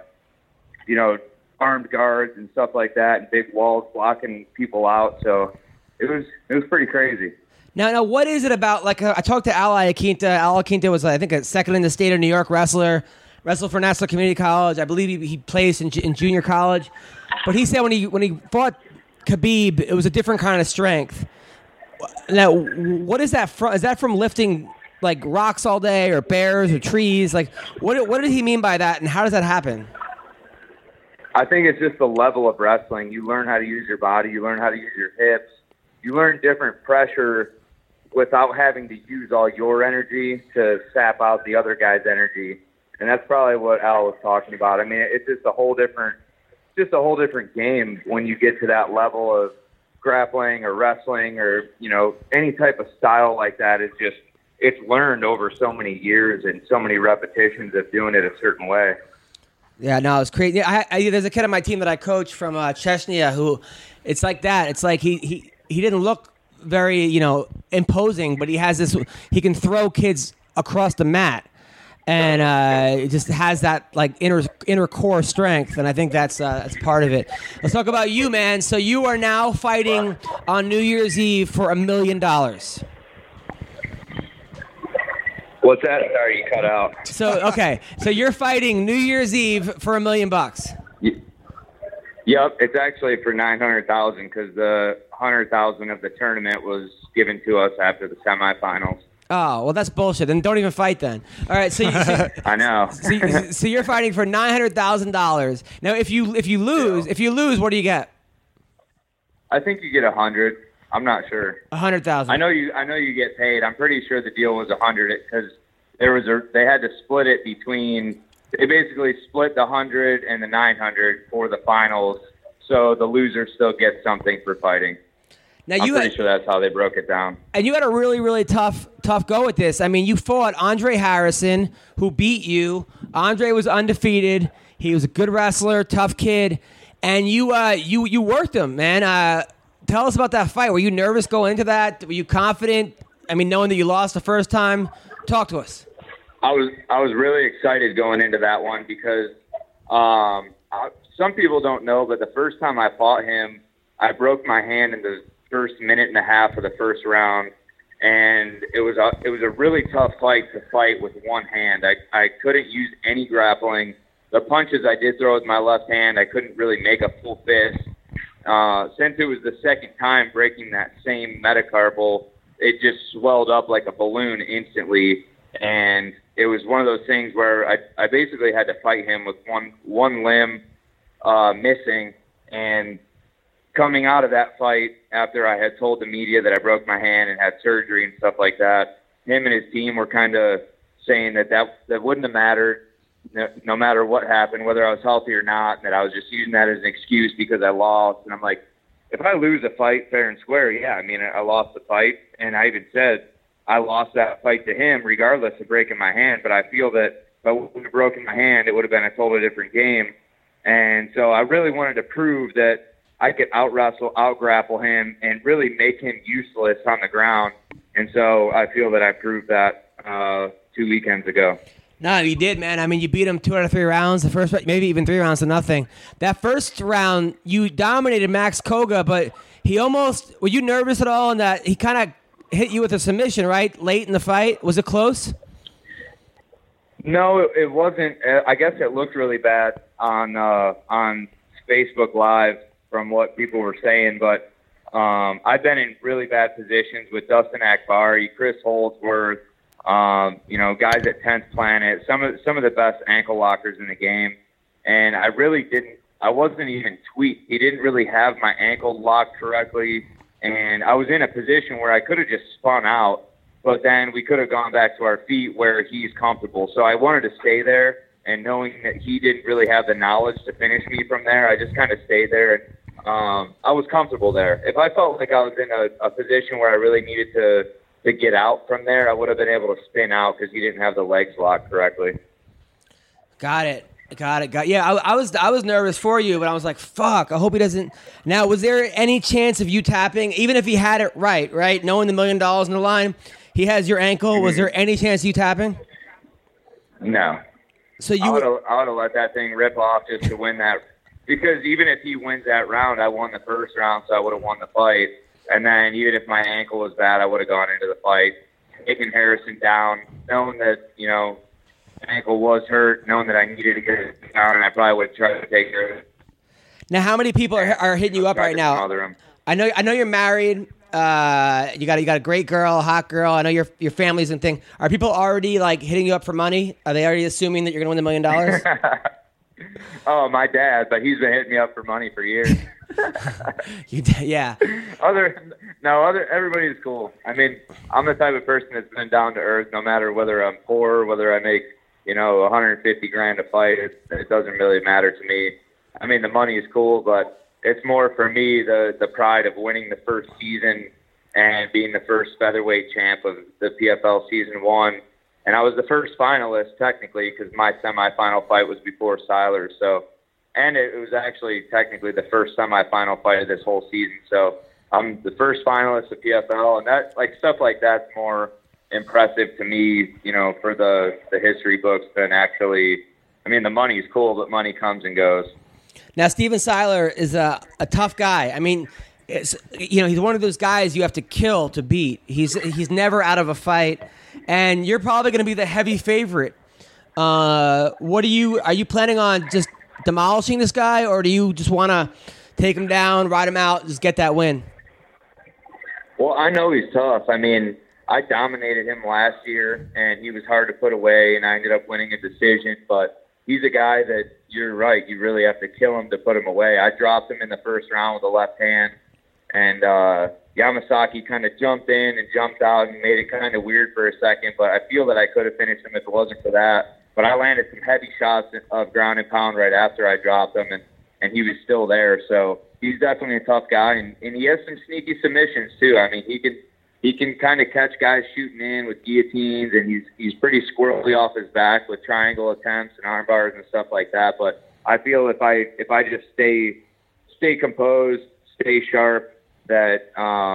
armed guards and stuff like that, and big walls blocking people out. So it was pretty crazy. Now, what is it about? Like, I talked to Al Iaquinta. Al Iaquinta was, I think, a second in the state of New York wrestler. Wrestled for Nassau Community College. I believe he placed in junior college. But he said when he fought Khabib, it was a different kind of strength. Now, what is that from? Is that from lifting like rocks all day, or bears, or trees? Like, what did he mean by that, and how does that happen? I think it's just the level of wrestling. You learn how to use your body. You learn how to use your hips. You learn different pressure without having to use all your energy to sap out the other guy's energy. And that's probably what Al was talking about. I mean, it's just a whole different game when you get to that level of grappling or wrestling or, any type of style like that. It's learned over so many years and so many repetitions of doing it a certain way. Yeah, no, it's crazy. There's a kid on my team that I coach from Chechnya who, it's like that. It's like he didn't look very, imposing, but he has this. He can throw kids across the mat, and it just has that like inner core strength, and I think that's part of it. Let's talk about you, man. So you are now fighting on New Year's Eve for $1 million. What's that? Sorry, you cut out. So you're fighting New Year's Eve for $1 million. Yep, it's actually for $900,000 because the $100,000 of the tournament was given to us after the semifinals. Oh, well, that's bullshit. Then don't even fight then. All right, so I know. So you're fighting for $900,000. Now, if you lose, what do you get? I think you get 100. I'm not sure. 100,000. I know you get paid. I'm pretty sure the deal was 100 because they had to split it between. They basically split the 100 and the 900 for the finals, so the loser still gets something for fighting. Now I'm pretty sure that's how they broke it down. And you had a really, really tough go at this. I mean, you fought Andre Harrison, who beat you. Andre was undefeated. He was a good wrestler, tough kid, and you worked him, man. Tell us about that fight. Were you nervous going into that? Were you confident? I mean, knowing that you lost the first time. Talk to us. I was really excited going into that one because some people don't know, but the first time I fought him, I broke my hand in the first minute and a half of the first round, and it was a really tough fight to fight with one hand. I couldn't use any grappling. The punches I did throw with my left hand, I couldn't really make a full fist. Since it was the second time breaking that same metacarpal, it just swelled up like a balloon instantly, and it was one of those things where I basically had to fight him with one limb missing. And coming out of that fight, after I had told the media that I broke my hand and had surgery and stuff like that, him and his team were kind of saying that wouldn't have mattered no matter what happened, whether I was healthy or not, and that I was just using that as an excuse because I lost. And I'm like, if I lose a fight fair and square, yeah, I mean, I lost the fight, and I even said I lost that fight to him regardless of breaking my hand, but I feel that if I would have broken my hand, it would have been a totally different game. And so I really wanted to prove that I could out-wrestle, out-grapple him, and really make him useless on the ground. And so I feel that I proved that 2 weekends ago. No, you did, man. I mean, you beat him 2 out of 3 rounds. The first, maybe even 3 rounds to nothing. That first round, you dominated Max Koga, but He almost. Were you nervous at all in that he kind of hit you with a submission right late in the fight? Was it close? No, it wasn't. I guess it looked really bad on Facebook Live from what people were saying, but I've been in really bad positions with Dustin Akbari, Chris Holdsworth, guys at 10th Planet, some of the best ankle lockers in the game, and I wasn't even tweaked. He didn't really have my ankle locked correctly, and I was in a position where I could have just spun out, but then we could have gone back to our feet where he's comfortable. So I wanted to stay there, and knowing that he didn't really have the knowledge to finish me from there, I just kind of stayed there, and I was comfortable there. If I felt like I was in a position where I really needed to get out from there, I would have been able to spin out because he didn't have the legs locked correctly. Got it. Yeah, I was nervous for you, but I was like, fuck, I hope he doesn't. Now, was there any chance of you tapping, even if he had it right, knowing the $1 million in the line, he has your ankle, was there any chance of you tapping? No. So I would have let that thing rip off just to win that, because even if he wins that round, I won the first round, so I would have won the fight. And then even if my ankle was bad, I would have gone into the fight, taking Harrison down, knowing that, ankle was hurt, knowing that I needed to get it down, and I probably would try to take her. Now, how many people are hitting you up right now? I know you're married. You got a great girl, a hot girl. I know your family's and thing. Are people already like hitting you up for money? Are they already assuming that you're going to win $1 million? Oh, my dad, but he's been hitting me up for money for years. Yeah. Everybody's cool. I mean, I'm the type of person that's been down to earth. No matter whether I'm poor or whether I make $150,000 a fight, it doesn't really matter to me. I mean, the money is cool, but it's more for me the pride of winning the first season and being the first featherweight champ of the PFL season 1. And I was the first finalist technically because my semifinal fight was before Siler. So, and it was actually technically the first semifinal fight of this whole season. So I'm the first finalist of PFL, and that stuff like that's more impressive to me, for the history books than actually. I mean, the money's cool, but money comes and goes. Now, Steven Siler is a tough guy. I mean, he's one of those guys you have to kill to beat. He's never out of a fight, and you're probably going to be the heavy favorite. Are you planning on just demolishing this guy, or do you just want to take him down, ride him out, just get that win? Well, I know he's tough. I mean, I dominated him last year, and he was hard to put away, and I ended up winning a decision. But he's a guy that, you're right, you really have to kill him to put him away. I dropped him in the first round with the left hand, and Yamasaki kind of jumped in and jumped out and made it kind of weird for a second. But I feel that I could have finished him if it wasn't for that. But I landed some heavy shots of ground and pound right after I dropped him, and he was still there. So he's definitely a tough guy, and he has some sneaky submissions too. I mean, he can kind of catch guys shooting in with guillotines, and he's pretty squirrely off his back with triangle attempts and arm bars and stuff like that. But I feel if I just stay composed, stay sharp, that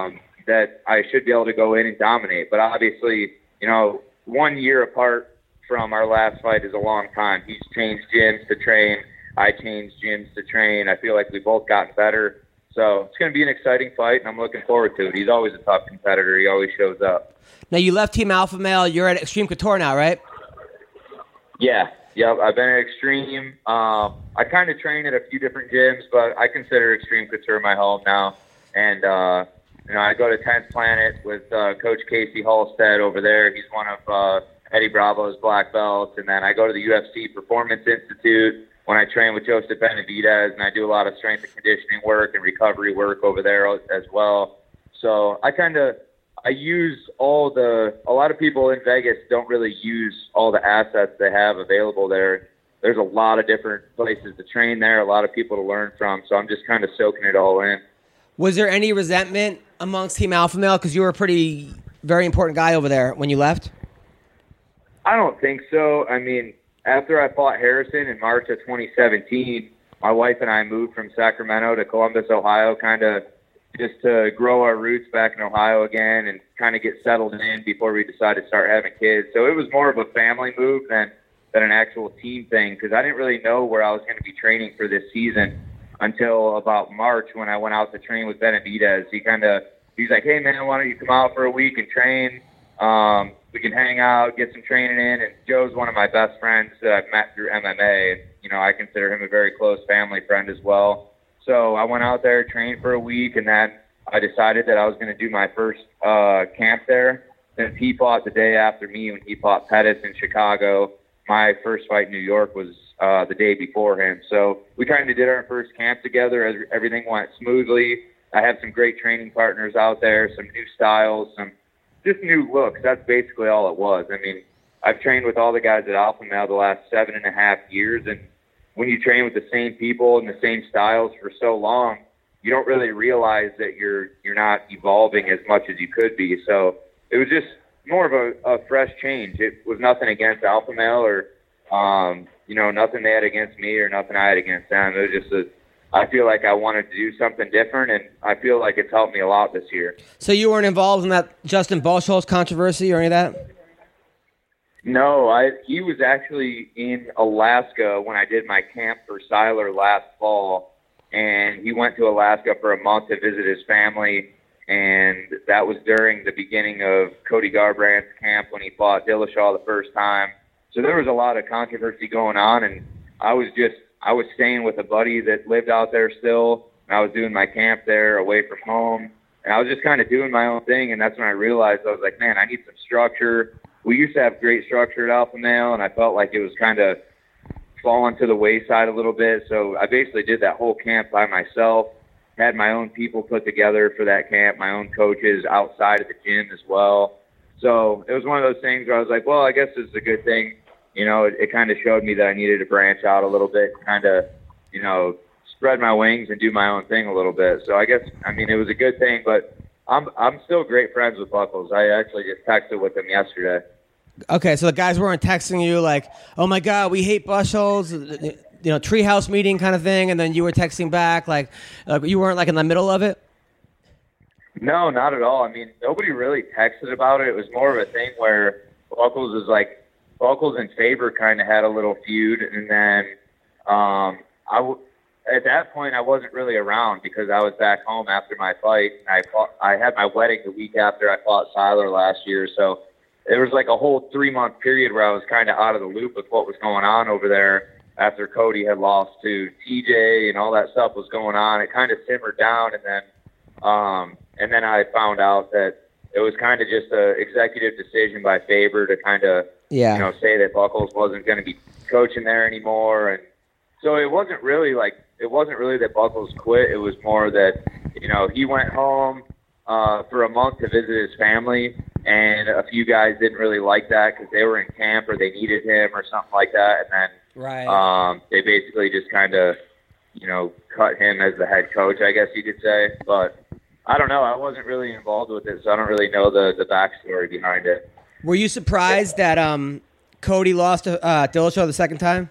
I should be able to go in and dominate. But obviously, 1 year apart from our last fight is a long time. He's changed gyms to train. I changed gyms to train. I feel like we've both gotten better. So it's going to be an exciting fight, and I'm looking forward to it. He's always a tough competitor. He always shows up. Now, you left Team Alpha Male. You're at Extreme Couture now, right? Yeah. Yep. I've been at Extreme. I kind of train at a few different gyms, but I consider Extreme Couture my home now. And, I go to 10th Planet with Coach Casey Halstead over there. He's one of Eddie Bravo's black belts. And then I go to the UFC Performance Institute when I train with Joseph Benavidez, and I do a lot of strength and conditioning work and recovery work over there as well. So I use a lot of people in Vegas don't really use all the assets they have available there. There's a lot of different places to train there, a lot of people to learn from. So I'm just kind of soaking it all in. Was there any resentment amongst Team Alpha Male? Because you were a very important guy over there when you left. I don't think so. I mean, after I fought Harrison in March of 2017, my wife and I moved from Sacramento to Columbus, Ohio, kind of just to grow our roots back in Ohio again and kind of get settled in before we decided to start having kids. So it was more of a family move than an actual team thing, because I didn't really know where I was going to be training for this season. until about March when I went out to train with Benavidez. He's like, hey man, why don't you come out for a week and train? We can hang out, get some training in. And Joe's one of my best friends that I've met through MMA. And, you know, I consider him a very close family friend as well. So I went out there, trained for a week, and then I decided that I was going to do my first camp there. Since he fought the day after me when he fought Pettis in Chicago, my first fight in New York was the day before him. So we kind of did our first camp together. Everything went smoothly. I had some great training partners out there, some new styles, some just new looks. That's basically all it was. I mean, I've trained with all the guys at Alpha now the last 7.5 years, and when you train with the same people and the same styles for so long, you don't really realize that you're not evolving as much as you could be. So it was just more of a fresh change. It was nothing against Alpha Male or, you know, nothing they had against me or nothing I had against them. It was just I feel like I wanted to do something different, and I feel like it's helped me a lot this year. So you weren't involved in that Justin Buchholz controversy or any of that? No, he was actually in Alaska when I did my camp for Siler last fall, and he went to Alaska for a month to visit his family, and that was during the beginning of Cody Garbrandt's camp when he fought Dillashaw the first time. So there was a lot of controversy going on, and I was staying with a buddy that lived out there still, and I was doing my camp there away from home, and I was just kind of doing my own thing, and that's when I realized I was like, man, I need some structure. We used to have great structure at Alpha Male, and I felt like it was kind of falling to the wayside a little bit, so I basically did that whole camp by myself, had my own people put together for that camp, my own coaches outside of the gym as well. So it was one of those things where I was like, well, I guess this is a good thing. You know, it kind of showed me that I needed to branch out a little bit, kind of, you know, spread my wings and do my own thing a little bit. So I guess, I mean, it was a good thing, but I'm still great friends with Buchholz. I actually just texted with him yesterday. Okay, so the guys weren't texting you like, oh my God, we hate Buchholz, you know, treehouse meeting kind of thing, and then you were texting back, like you weren't like in the middle of it? No, not at all. I mean, nobody really texted about it. It was more of a thing where Buchholz and Faber kind of had a little feud, and then at that point I wasn't really around because I was back home after my fight. And I had my wedding the week after I fought Siler last year, so there was like a whole 3-month period where I was kind of out of the loop with what was going on over there after Cody had lost to TJ and all that stuff was going on. It kind of simmered down, and then I found out that it was kind of just an executive decision by Faber to kind of you know, say that Buchholz wasn't going to be coaching there anymore. And so it wasn't really that Buchholz quit. It was more that, you know, he went home for a month to visit his family, and a few guys didn't really like that because they were in camp or they needed him or something like that. And then they basically just kind of, you know, cut him as the head coach, I guess you could say. But I don't know. I wasn't really involved with it, so I don't really know the backstory behind it. Were you surprised that Cody lost to Dillashaw the second time?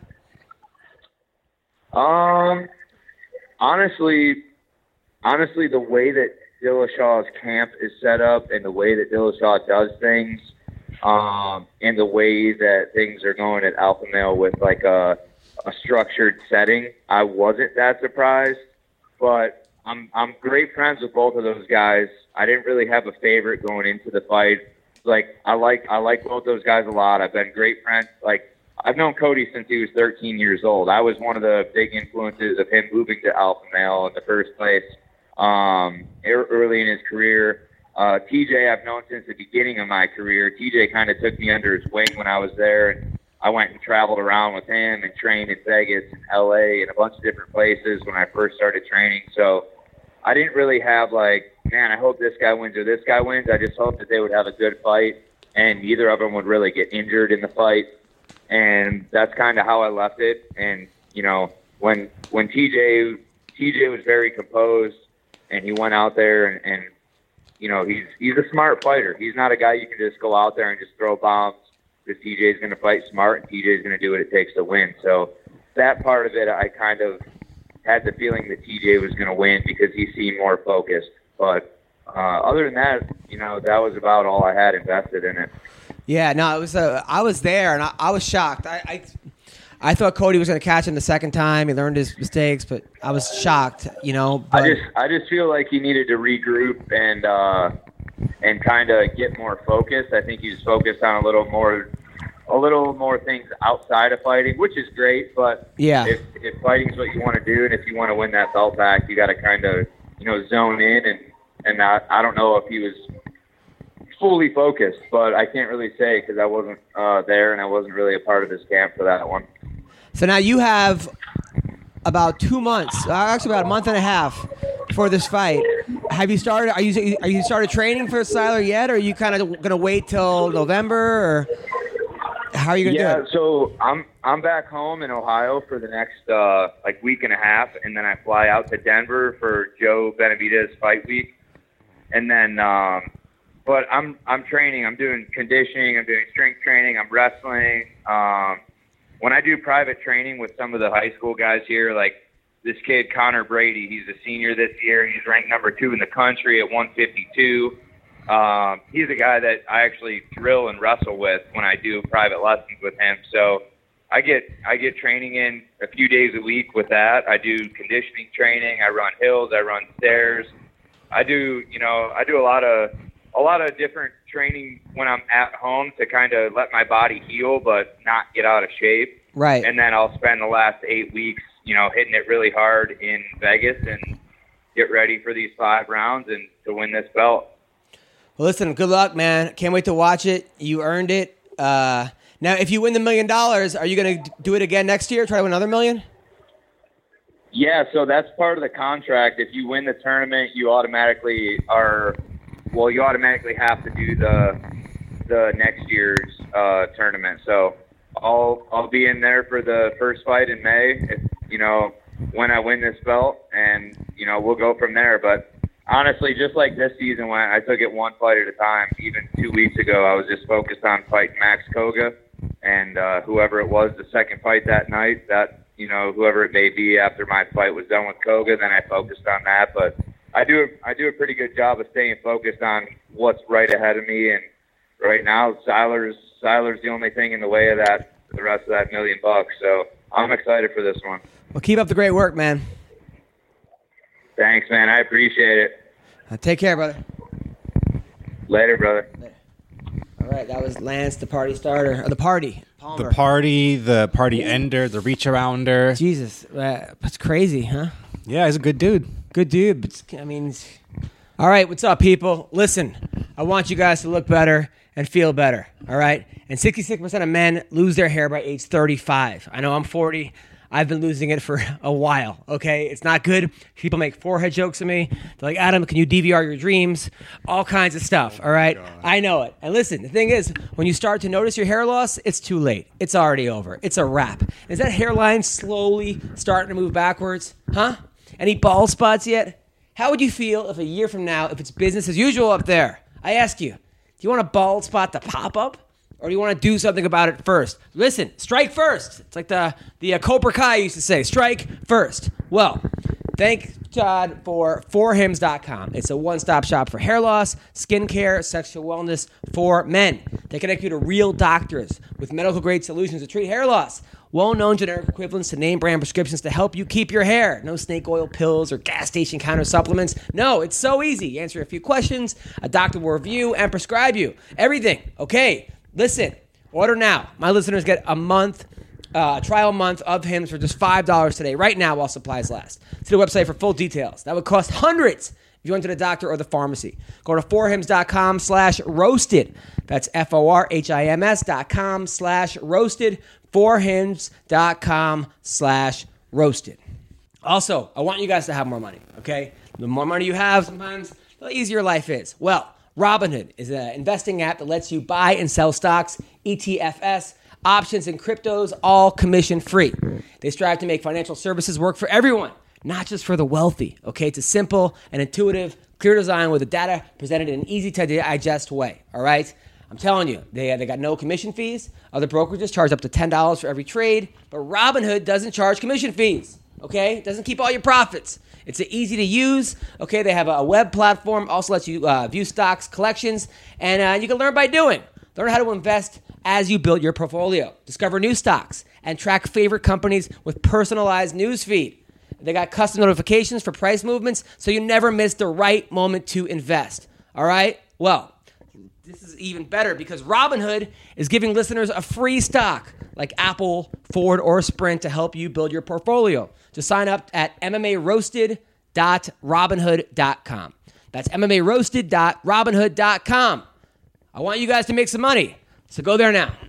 Honestly, the way that Dillashaw's camp is set up and the way that Dillashaw does things, and the way that things are going at Alpha Male with like a structured setting, I wasn't that surprised. But I'm great friends with both of those guys. I didn't really have a favorite going into the fight. Like I like both those guys a lot. I've been great friends. Like I've known Cody since he was 13 years old. I was one of the big influences of him moving to Alpha Male in the first place early in his career. TJ I've known since the beginning of my career. TJ kind of took me under his wing when I was there, and I went and traveled around with him and trained in Vegas and LA and a bunch of different places when I first started training. So I didn't really have like, man, I hope this guy wins or this guy wins. I just hoped that they would have a good fight and neither of them would really get injured in the fight. And that's kind of how I left it. And, you know, when TJ was very composed and he went out there and you know, he's a smart fighter. He's not a guy you can just go out there and just throw bombs because TJ's going to fight smart and TJ's going to do what it takes to win. So that part of it, I kind of had the feeling that TJ was going to win because he seemed more focused. But other than that, you know, that was about all I had invested in it. Yeah, no, it was. I was there and I was shocked. I thought Cody was going to catch him the second time. He learned his mistakes, but I was shocked, But I just feel like he needed to regroup and kind of get more focused. I think he was focused on a little more things outside of fighting, which is great. But yeah, if fighting is what you want to do, and if you want to win that belt back, you got to kind of zone in. And I don't know if he was fully focused, but I can't really say because I wasn't there and I wasn't really a part of his camp for that one. So now you have about 2 months, actually about a month and a half before this fight. Have you started? Are you started training for Siler yet, or are you kind of going to wait till November, or how are you going to do it? Yeah, so I'm back home in Ohio for the next week and a half, and then I fly out to Denver for Joe Benavidez fight week, and then. But I'm training. I'm doing conditioning. I'm doing strength training. I'm wrestling. When I do private training with some of the high school guys here, like this kid Connor Brady, he's a senior this year. He's ranked number 2 in the country at 152. He's a guy that I actually drill and wrestle with when I do private lessons with him. So I get training in a few days a week with that. I do conditioning training. I run hills. I run stairs. I do a lot of different training when I'm at home to kind of let my body heal but not get out of shape. Right. And then I'll spend the last 8 weeks, hitting it really hard in Vegas and get ready for these 5 rounds and to win this belt. Well, listen, good luck, man. Can't wait to watch it. You earned it. Now, if you win the $1 million, are you going to do it again next year, try to win another $1 million? Yeah, so that's part of the contract. If you win the tournament, you automatically have to do the next year's tournament. So I'll be in there for the first fight in May, when I win this belt, and we'll go from there. But honestly, just like this season when I took it one fight at a time, even 2 weeks ago, I was just focused on fighting Max Koga and whoever it was, the second fight that night, that whoever it may be after my fight was done with Koga, then I focused on that. But I do a pretty good job of staying focused on what's right ahead of me, and right now Siler's the only thing in the way of that, the rest of that $1 million. So I'm excited for this one. Well, keep up the great work, man. Thanks, man. I appreciate it. Take care, brother. Later, brother. All right, that was Lance, the party starter, or the party. Palmer. The party ender, the reach arounder. Jesus, that's crazy, huh? Yeah, he's a good dude. Good dude, but all right, what's up, people? Listen, I want you guys to look better and feel better, all right? And 66% of men lose their hair by age 35. I know I'm 40. I've been losing it for a while, okay? It's not good. People make forehead jokes at me. They're like, Adam, can you DVR your dreams? All kinds of stuff, all right? I know it. And listen, the thing is, when you start to notice your hair loss, it's too late. It's already over. It's a wrap. Is that hairline slowly starting to move backwards? Huh? Any bald spots yet? How would you feel if a year from now, if it's business as usual up there? I ask you, do you want a bald spot to pop up? Or do you want to do something about it first? Listen, strike first. It's like the Cobra Kai used to say, strike first. Well, thank God for forhims.com. It's a one-stop shop for hair loss, skincare, sexual wellness for men. They connect you to real doctors with medical-grade solutions to treat hair loss. Well-known generic equivalents to name-brand prescriptions to help you keep your hair. No snake oil pills or gas station counter supplements. No, it's so easy. You answer a few questions, a doctor will review and prescribe you. Everything. Okay. Listen, order now. My listeners get a trial month of Hims for just $5 today, right now while supplies last. See the website for full details. That would cost hundreds if you went to the doctor or the pharmacy. Go to forhims.com/roasted. That's forhims.com/roasted. forhims.com/roasted. Also, I want you guys to have more money, okay? The more money you have, sometimes the easier life is. Well, Robinhood is an investing app that lets you buy and sell stocks, ETFs, options, and cryptos, all commission-free. They strive to make financial services work for everyone, not just for the wealthy, okay? It's a simple and intuitive, clear design with the data presented in an easy-to-digest way, all right? I'm telling you, they got no commission fees. Other brokerages charge up to $10 for every trade, but Robinhood doesn't charge commission fees, okay? It doesn't keep all your profits. It's easy to use. Okay, they have a web platform. Also lets you view stocks, collections, and you can learn by doing. Learn how to invest as you build your portfolio. Discover new stocks and track favorite companies with personalized news feed. They got custom notifications for price movements, so you never miss the right moment to invest. All right? Well, this is even better because Robinhood is giving listeners a free stock like Apple, Ford, or Sprint to help you build your portfolio. Just sign up at MMAroasted.robinhood.com. That's MMAroasted.robinhood.com. I want you guys to make some money, so go there now.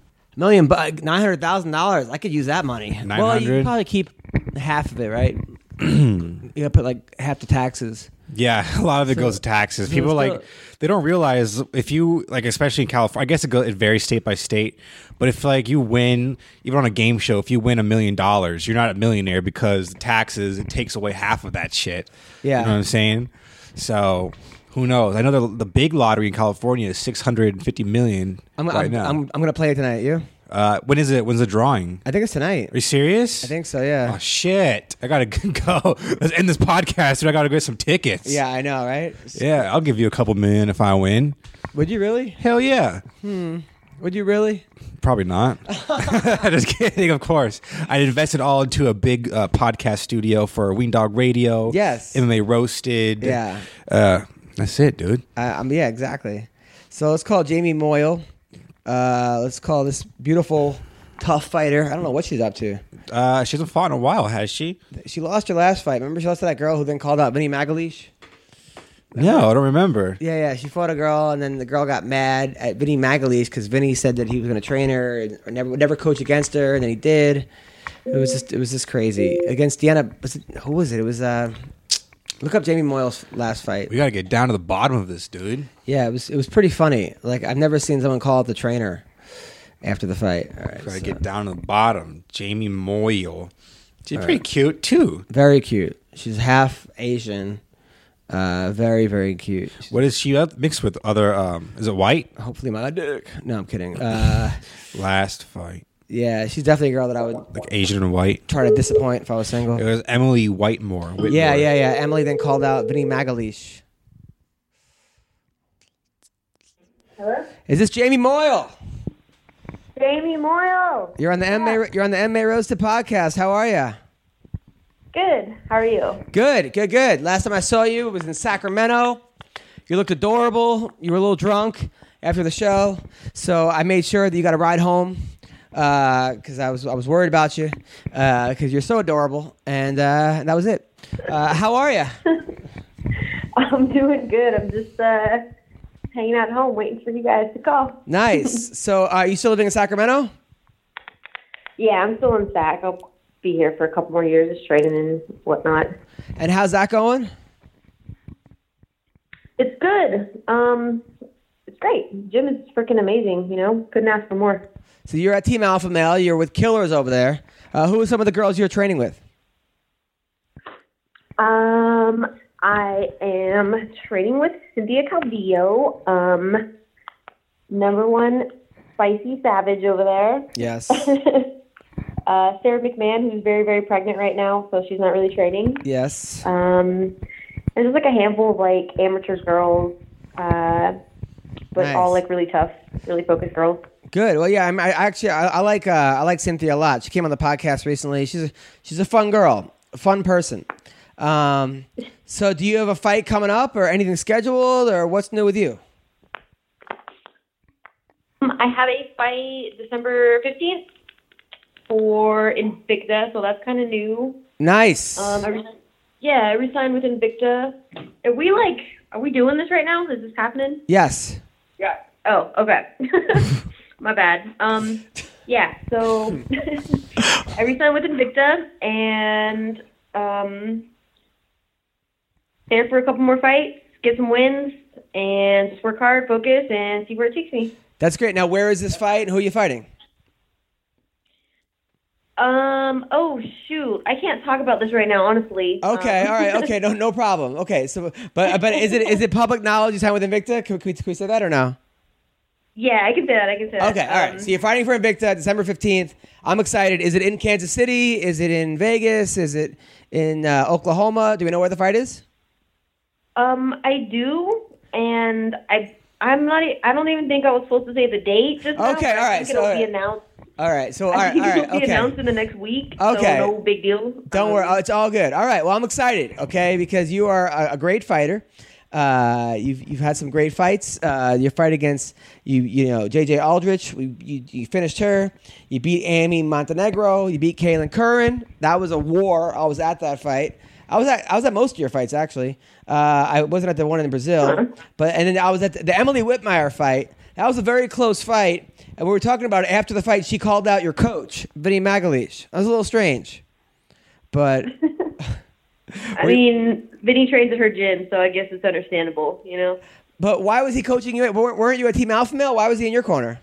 $900,000. I could use that money. Well, you 900? could probably keep half of it, right? You gotta put like half the taxes. Yeah, a lot of it goes to taxes. People they don't realize if you like, especially in California. I guess it varies state by state. But if like you win, even on a game show, if you win $1 million, you're not a millionaire because the taxes it takes away half of that shit. Yeah, you know what I'm saying. So who knows? I know the big lottery in California is $650 million right now. I'm gonna play it tonight. You? When is it? When's the drawing? I think it's tonight. Are you serious? I think so. Yeah. Oh shit! I gotta go. Let's end this podcast, and I gotta get some tickets. Yeah, I know, right? Yeah, I'll give you a couple million if I win. Would you really? Hell yeah. Would you really? Probably not. Just kidding, of course. I invested all into a big podcast studio for Ween Dog Radio. Yes. MMA Roasted. Yeah. That's it, dude. Yeah, exactly. So let's call Jamie Moyle. Let's call this beautiful, tough fighter. I don't know what she's up to. She hasn't fought in a while, has she? She lost her last fight. Remember she lost to that girl who then called out Vinny Magalish? No, I don't remember. Yeah. She fought a girl, and then the girl got mad at Vinny Magalish because Vinny said that he was going to train her and would never coach against her, and then he did. It was just crazy against Deanna. Who was it? It was look up Jamie Moyle's last fight. We gotta get down to the bottom of this, dude. Yeah, it was pretty funny. Like I've never seen someone call out the trainer after the fight. All right, Gotta get down to the bottom. Jamie Moyle. She's pretty cute too. Very cute. She's half Asian. Very, very cute. What is she mixed with? Other? Is it white? Hopefully my dick. No, I'm kidding. Last fight. Yeah, she's definitely a girl that I would Like Asian and white. try to disappoint if I was single. It was Emily Whitmore. Yeah. Emily then called out Vinny Magalish. Hello? Is this Jamie Moyle? Jamie Moyle. You're on the MMA Roasted podcast. How are you? Good. How are you? Good. Last time I saw you, it was in Sacramento. You looked adorable. You were a little drunk after the show, so I made sure that you got a ride home because I was worried about you because you're so adorable, and that was it. How are you? I'm doing good. I'm just hanging out at home waiting for you guys to call. Nice. So are you still living in Sacramento? Yeah, I'm still in Sac. I'll be here for a couple more years, just training and whatnot. And how's that going? It's good. It's great. Gym is freaking amazing, Couldn't ask for more. So you're at Team Alpha Male. You're with Killers over there. Who are some of the girls you're training with? I am training with Cynthia Calvillo, number one spicy savage over there. Yes. Sarah McMahon, who's very, very pregnant right now, so she's not really training. Yes. And there's like a handful of like amateurs girls, but Nice. all like really tough, really focused girls. Good. Well, yeah. I like Cynthia a lot. She came on the podcast recently. She's a fun girl, a fun person. So do you have a fight coming up or anything scheduled or what's new with you? I have a fight December 15th for Invicta, so that's kind of new. Nice. I re-signed with Invicta. Are we doing this right now? Is this happening? Yes. Yeah. Oh, okay. My bad. Yeah, so I re-signed with Invicta and there for a couple more fights, get some wins, and just work hard, focus, and see where it takes me. That's great. Now, where is this fight and who are you fighting? Oh shoot, I can't talk about this right now, honestly. Okay, all right, okay, no problem. Okay, so but is it public knowledge you signed with Invicta? Can we say that or no? Yeah, I can say that. Okay, all right. So you're fighting for Invicta December 15th. I'm excited. Is it in Kansas City? Is it in Vegas? Is it in Oklahoma? Do we know where the fight is? I do, and I I'm not. I don't even think I was supposed to say the date. Just now, Okay, but all right, I think it'll be announced. All right, so I think it'll be okay. announced in the next week. Okay. So no big deal. Don't worry, it's all good. All right, well, I'm excited, okay, because you are a great fighter. You've had some great fights. Your fight against JJ Aldrich, you finished her. You beat Amy Montenegro. You beat Kaylin Curran. That was a war. I was at that fight. I was at most of your fights actually. I wasn't at the one in Brazil, and then I was at the Emily Whitmire fight. That was a very close fight, and we were talking about it after the fight. She called out your coach, Vinny Magalhaes. That was a little strange, but I mean, Vinny trains at her gym, so I guess it's understandable, you know. But why was he coaching you? Weren't you a Team Alpha Male? Why was he in your corner?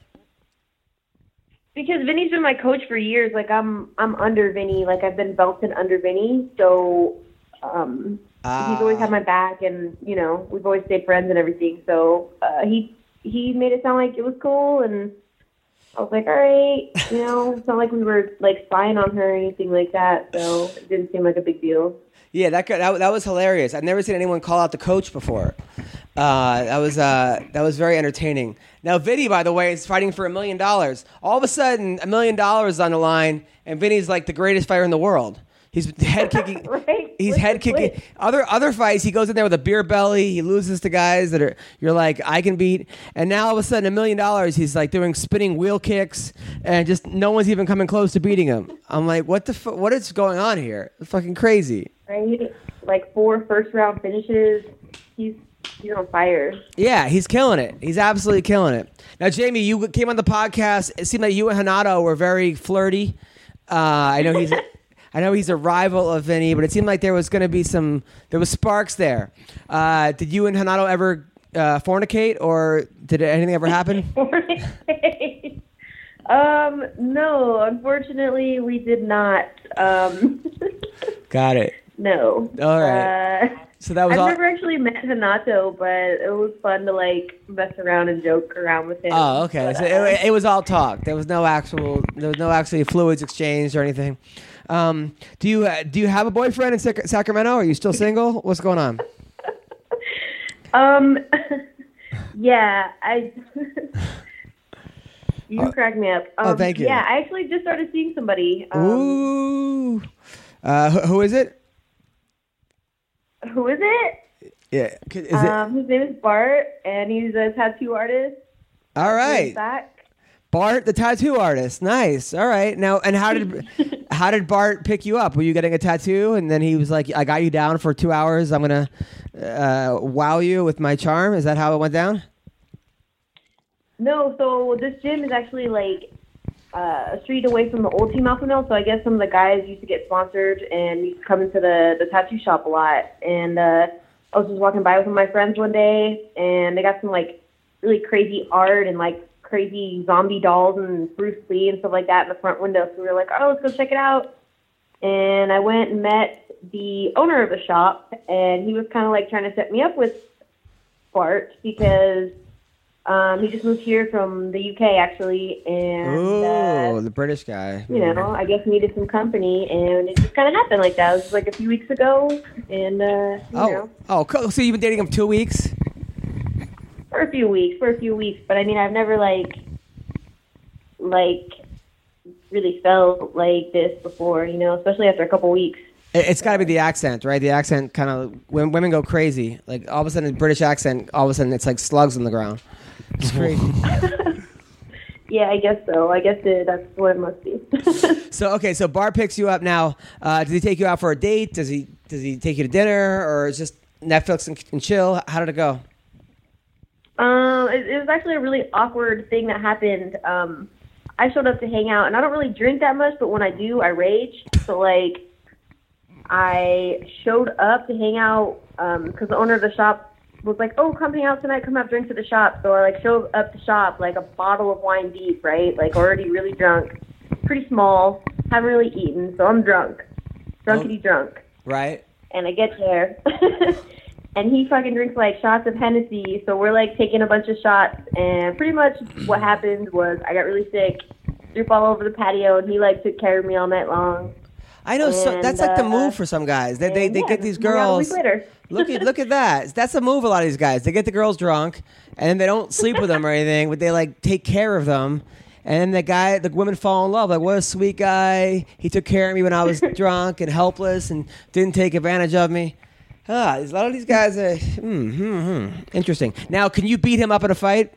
Because Vinny's been my coach for years. Like I'm under Vinny. Like I've been belted under Vinny, so he's always had my back, and we've always stayed friends and everything. So he made it sound like it was cool, and I was like, all right, it's not like we were like spying on her or anything like that. So it didn't seem like a big deal. Yeah, that was hilarious. I've never seen anyone call out the coach before. That was very entertaining. Now, Vinny, by the way, is fighting for $1 million. All of a sudden, $1 million on the line, and Vinny's like the greatest fighter in the world. He's head kicking. Right? He's head kicking. Other fights, he goes in there with a beer belly. He loses to guys that you're like, I can beat. And now all of a sudden, $1 million, he's like doing spinning wheel kicks, and just no one's even coming close to beating him. I'm like, what is going on here? It's fucking crazy. Right? Like 4 first-round finishes. He's on fire. Yeah, he's killing it. He's absolutely killing it. Now, Jamie, you came on the podcast. It seemed like you and Hanato were very flirty. I know he's a rival of Vinny, but it seemed like there was sparks there. Did you and Hanato ever fornicate, or did anything ever happen? Fornicate? No, unfortunately, we did not. Got it. No. All right. So that was I've never actually met Hanato, but it was fun to like mess around and joke around with him. Oh, okay. But, So it was all talk. There was no actually fluids exchanged or anything. Do you have a boyfriend in Sacramento? Are you still single? What's going on? Yeah, you crack me up. Thank you. Yeah, I actually just started seeing somebody. Ooh. Who is it? Who is it? Yeah. Is it? His name is Bart, and he's a tattoo artist. All right. Back. Bart, the tattoo artist. Nice. All right. Now, and how did Bart pick you up? Were you getting a tattoo, and then he was like, "I got you down for 2 hours. I'm gonna wow you with my charm." Is that how it went down? No. So this gym is actually like a street away from the old Team Alpha Male. So I guess some of the guys used to get sponsored and used to come into the tattoo shop a lot. And I was just walking by with my friends one day, and they got some like really crazy art and like crazy zombie dolls and Bruce Lee and stuff like that in the front window. So we were like, oh, let's go check it out. And I went and met the owner of the shop, and he was kind of like trying to set me up with Bart because he just moved here from the UK actually, and the British guy. I guess needed some company, and it just kind of happened like that. It was like a few weeks ago, and Oh, cool. So you've been dating him 2 weeks? For a few weeks, but I mean, I've never like really felt like this before, especially after a couple weeks. It's got to be the accent, right? The accent kind of, when women go crazy, like all of a sudden a British accent, all of a sudden it's like slugs on the ground. It's crazy. Yeah, I guess so. I guess that's what it must be. So Bart picks you up now. Does he take you out for a date? Does he take you to dinner, or is just Netflix and chill? How did it go? It was actually a really awkward thing that happened. I showed up to hang out, and I don't really drink that much, but when I do, I rage. So, like, I showed up to hang out because the owner of the shop was like, oh, come hang out tonight, come have drinks at the shop. So I, like, showed up to shop, like, a bottle of wine deep, right? Like, already really drunk, pretty small, haven't really eaten, so I'm drunk. Drunkity drunk. Right. And I get there. And he fucking drinks, like, shots of Hennessy. So we're, like, taking a bunch of shots. And pretty much what happened was I got really sick, threw all over the patio, and he, like, took care of me all night long. I know. So that's like the move for some guys. They get these girls. Look at that. That's a move. A lot of these guys, they get the girls drunk, and then they don't sleep with them or anything, but they like take care of them. And the women fall in love. Like, what a sweet guy. He took care of me when I was drunk and helpless and didn't take advantage of me. A lot of these guys are interesting. Now, can you beat him up in a fight?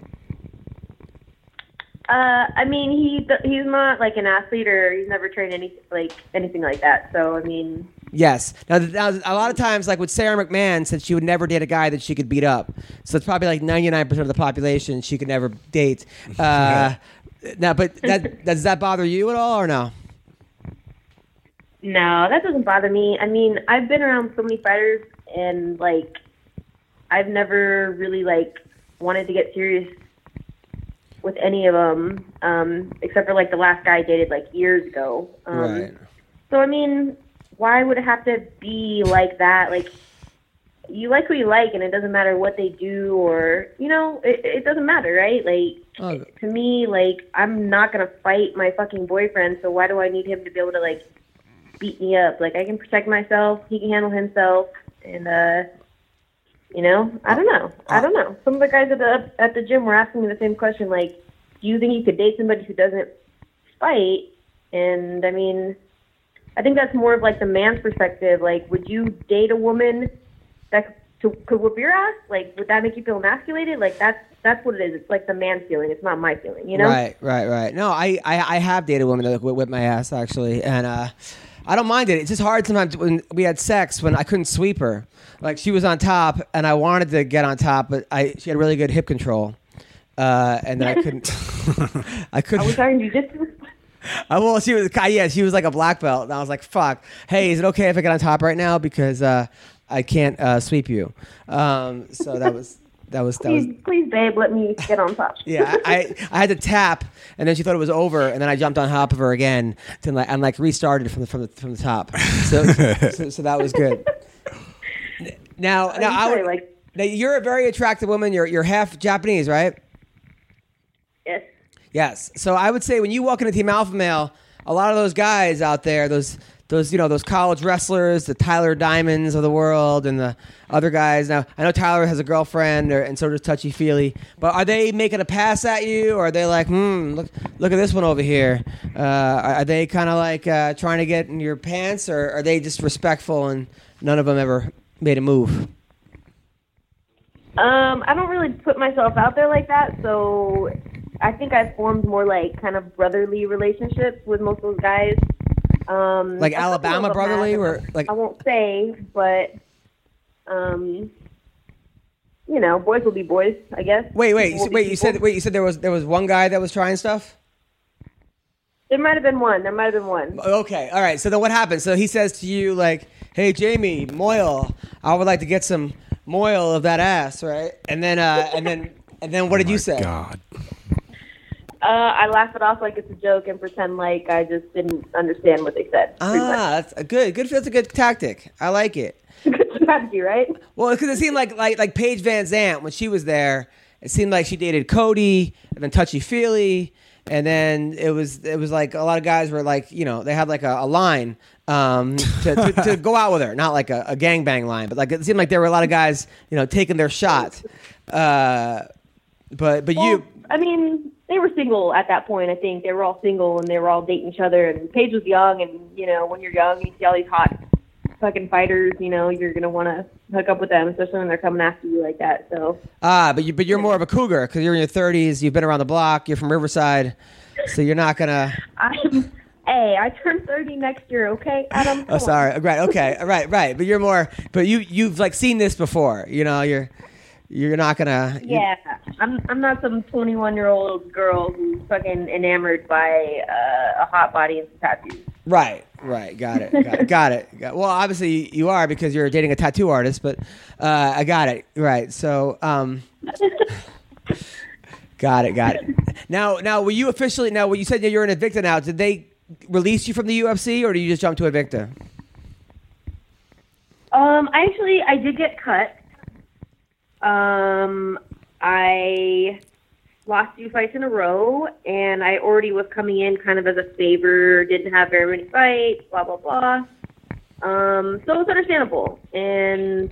I mean, he's not like an athlete, or he's never trained anything like that. So, I mean, yes. Now, a lot of times, like with Sarah McMahon, said she would never date a guy that she could beat up. So it's probably like 99% of the population she could never date. Now, but does that bother you at all, or no? no, that doesn't bother me. I mean, I've been around so many fighters, and like, I've never really like wanted to get serious with any of them, except for like the last guy I dated like years ago. Right. So I mean, why would it have to be like that? Like, you like who you like, and it doesn't matter what they do, or it doesn't matter, right? Like, to me, like, I'm not gonna fight my fucking boyfriend, so why do I need him to be able to like beat me up? Like, I can protect myself, he can handle himself, and I don't know. Some of the guys at the gym were asking me the same question, like, do you think you could date somebody who doesn't fight? And I mean, I think that's more of like the man's perspective. Like, would you date a woman that could whip your ass? Like, would that make you feel emasculated? Like, that's what it is. It's like the man's feeling. It's not my feeling, you know? Right. No, I have dated women that whip my ass, actually. And I don't mind it. It's just hard sometimes when we had sex when I couldn't sweep her. Like, she was on top, and I wanted to get on top, but she had really good hip control. And then I couldn't. I couldn't. Are we talking jujitsu? Well, she was like a black belt, and I was like, "Fuck, hey, is it okay if I get on top right now because I can't sweep you?" So that was. Please, babe, let me get on top. Yeah, I had to tap, and then she thought it was over, and then I jumped on top of her again and restarted from the top. So that was good. Now you're a very attractive woman. You're half Japanese, right? Yes. Yes. So I would say when you walk into Team Alpha Male, a lot of those guys out there, those college wrestlers, the Tyler Diamonds of the world, and the other guys. Now I know Tyler has a girlfriend, and so does Touchy Feely. But are they making a pass at you, or are they like, look at this one over here? Are they kind of like trying to get in your pants, or are they just respectful and none of them ever made a move? I don't really put myself out there like that, so I think I've formed more like kind of brotherly relationships with most of those guys. Like Alabama brotherly, or like, I won't say, but boys will be boys, I guess. Wait. You said there was one guy that was trying stuff? There might have been one. Okay, all right. So then what happened? So he says to you like, "Hey, Jamie, Moyle, I would like to get some Moyle of that ass," right? And then what did you say? God. I laugh it off like it's a joke and pretend like I just didn't understand what they said. That's a good. That's a good tactic. I like it. Good strategy, right? Well, because it seemed like Paige Van Zant when she was there. It seemed like she dated Cody and then Touchy Feely, and then it was like a lot of guys were like, they had like a line to go out with her, not like a gangbang line, but like it seemed like there were a lot of guys, taking their shot. But you, I mean, they were single at that point. I think they were all single and they were all dating each other. And Paige was young, and when you're young and you see all these hot fucking fighters, you're gonna want to hook up with them, especially when they're coming after you like that. So. But you're more of a cougar because you're in your 30s. You've been around the block. You're from Riverside, so you're not gonna. Hey, I turn 30 next year, okay, Adam? Oh, sorry. Right. Okay. Right. But you're more. But you've like seen this before. You're not gonna. Yeah, I'm not some 21-year-old girl who's fucking enamored by a hot body and some tattoos. Right. Got it. Well, obviously you are because you're dating a tattoo artist, but I got it. Right. So, got it. Now, were you officially? Now, when you said you're an Invicta now, did they release you from the UFC, or did you just jump to Invicta? I did get cut. I lost 2 fights in a row, and I already was coming in kind of as a favor, didn't have very many fights, blah, blah, blah. So it's understandable. And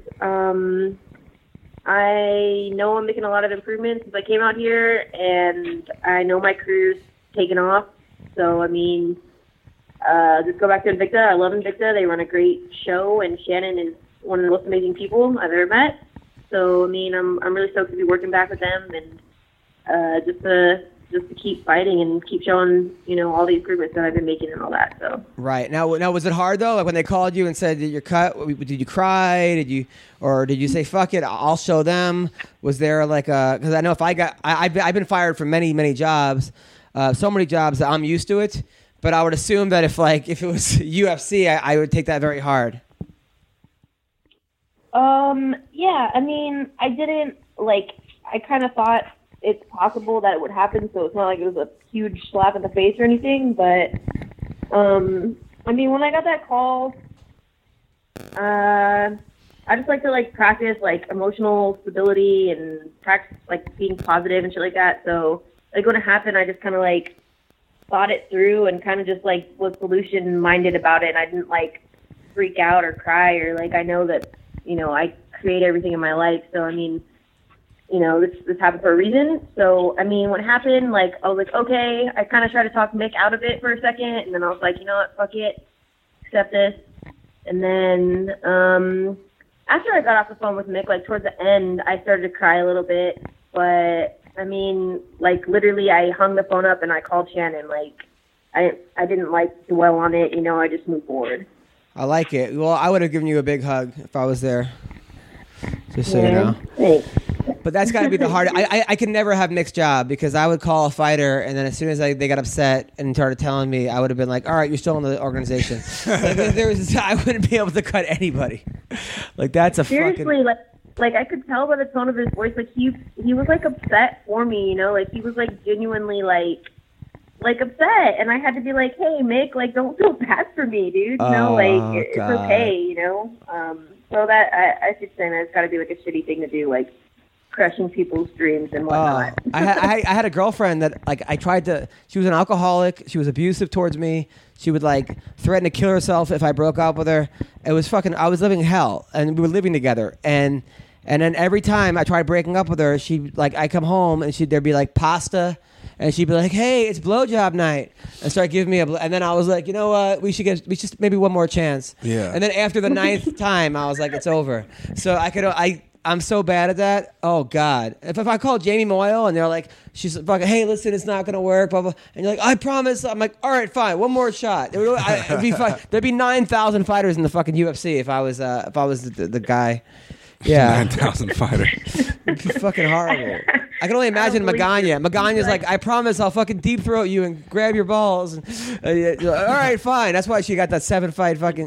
I know I'm making a lot of improvements since I came out here, and I know my career's taken off. So, I mean, just go back to Invicta. I love Invicta. They run a great show, and Shannon is one of the most amazing people I've ever met. So, I mean, I'm really stoked to be working back with them, and just to keep fighting and keep showing, all the improvements that I've been making and all that. So Right. Now, was it hard though? Like when they called you and said that you're cut, did you cry? Did you say fuck it, I'll show them? Was there like because I know if I've been fired from many jobs, so many jobs that I'm used to it. But I would assume that if it was UFC, I would take that very hard. Yeah, I mean, I didn't, I kind of thought it's possible that it would happen, so it's not like it was a huge slap in the face or anything, but, I mean, when I got that call, I just like to, practice, emotional stability and practice, being positive and shit like that, so, when it happened, I just kind of, thought it through and kind of just, was solution-minded about it, and I didn't, freak out or cry or, I know that, I create everything in my life, so, I mean, this happened for a reason. So, I mean, when it happened, I was like, okay, I kind of tried to talk Mick out of it for a second, and then I was like, you know what, fuck it, accept this. And then, after I got off the phone with Mick, towards the end, I started to cry a little bit, but, I mean, literally, I hung the phone up and I called Shannon, I didn't, dwell on it, I just moved forward. I like it. Well, I would have given you a big hug if I was there. Just so you know. Thanks. But that's got to be the hardest. I could never have Mick's job because I would call a fighter, and then as soon as they got upset and started telling me, I would have been like, all right, you're still in the organization. I wouldn't be able to cut anybody. That's a seriously, I could tell by the tone of his voice, he was upset for me, he was genuinely upset, and I had to be like, hey, Mick, don't feel bad for me, dude. It's God. okay, So that I should say that's got to be a shitty thing to do, crushing people's dreams and whatnot. I had a girlfriend that I tried to. She was an alcoholic. She was abusive towards me. She would threaten to kill herself if I broke up with her. It was fucking. I was living hell, and we were living together. And then every time I tried breaking up with her, she I come home and there'd be pasta. And she'd be like, "Hey, it's blowjob night," and start giving me and then I was like, "You know what? We should maybe one more chance." Yeah. And then after the 9th time, I was like, "It's over." So I'm so bad at that. Oh God! If I call Jamie Moyle and they're like, she's fucking, "Hey, listen, it's not gonna work," blah blah, and you're like, "I promise." I'm like, "All right, fine, one more shot." It'd be fine. There'd be 9,000 fighters in the fucking UFC if I was the guy. Yeah, 9,000 fighter. It'd be fucking horrible. I can only imagine Magana. Magana's like, "I promise I'll fucking deep throat you and grab your balls." And, all right, fine. That's why she got that 7-fight fucking,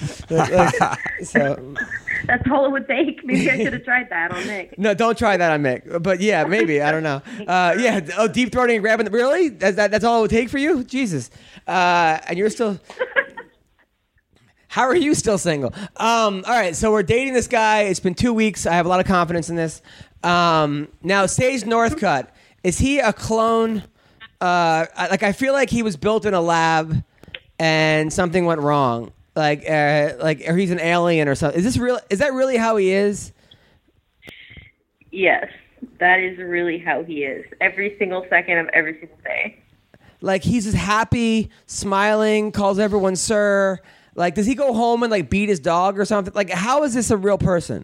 so. That's all it would take. Maybe I should have tried that on Mick. No, don't try that on Mick. But yeah, maybe. I don't know. Yeah. Oh, deep throating and grabbing. Really? That's all it would take for you? Jesus. And you're still. How are you still single? All right. So we're dating this guy. It's been 2 weeks. I have a lot of confidence in this. Now, Sage Northcutt, is he a clone? I feel like he was built in a lab and something went wrong. Or he's an alien or something. Is this real? Is that really how he is? Yes, that is really how he is. Every single second of every single day. He's just happy, smiling, calls everyone sir. Does he go home and beat his dog or something? How is this a real person?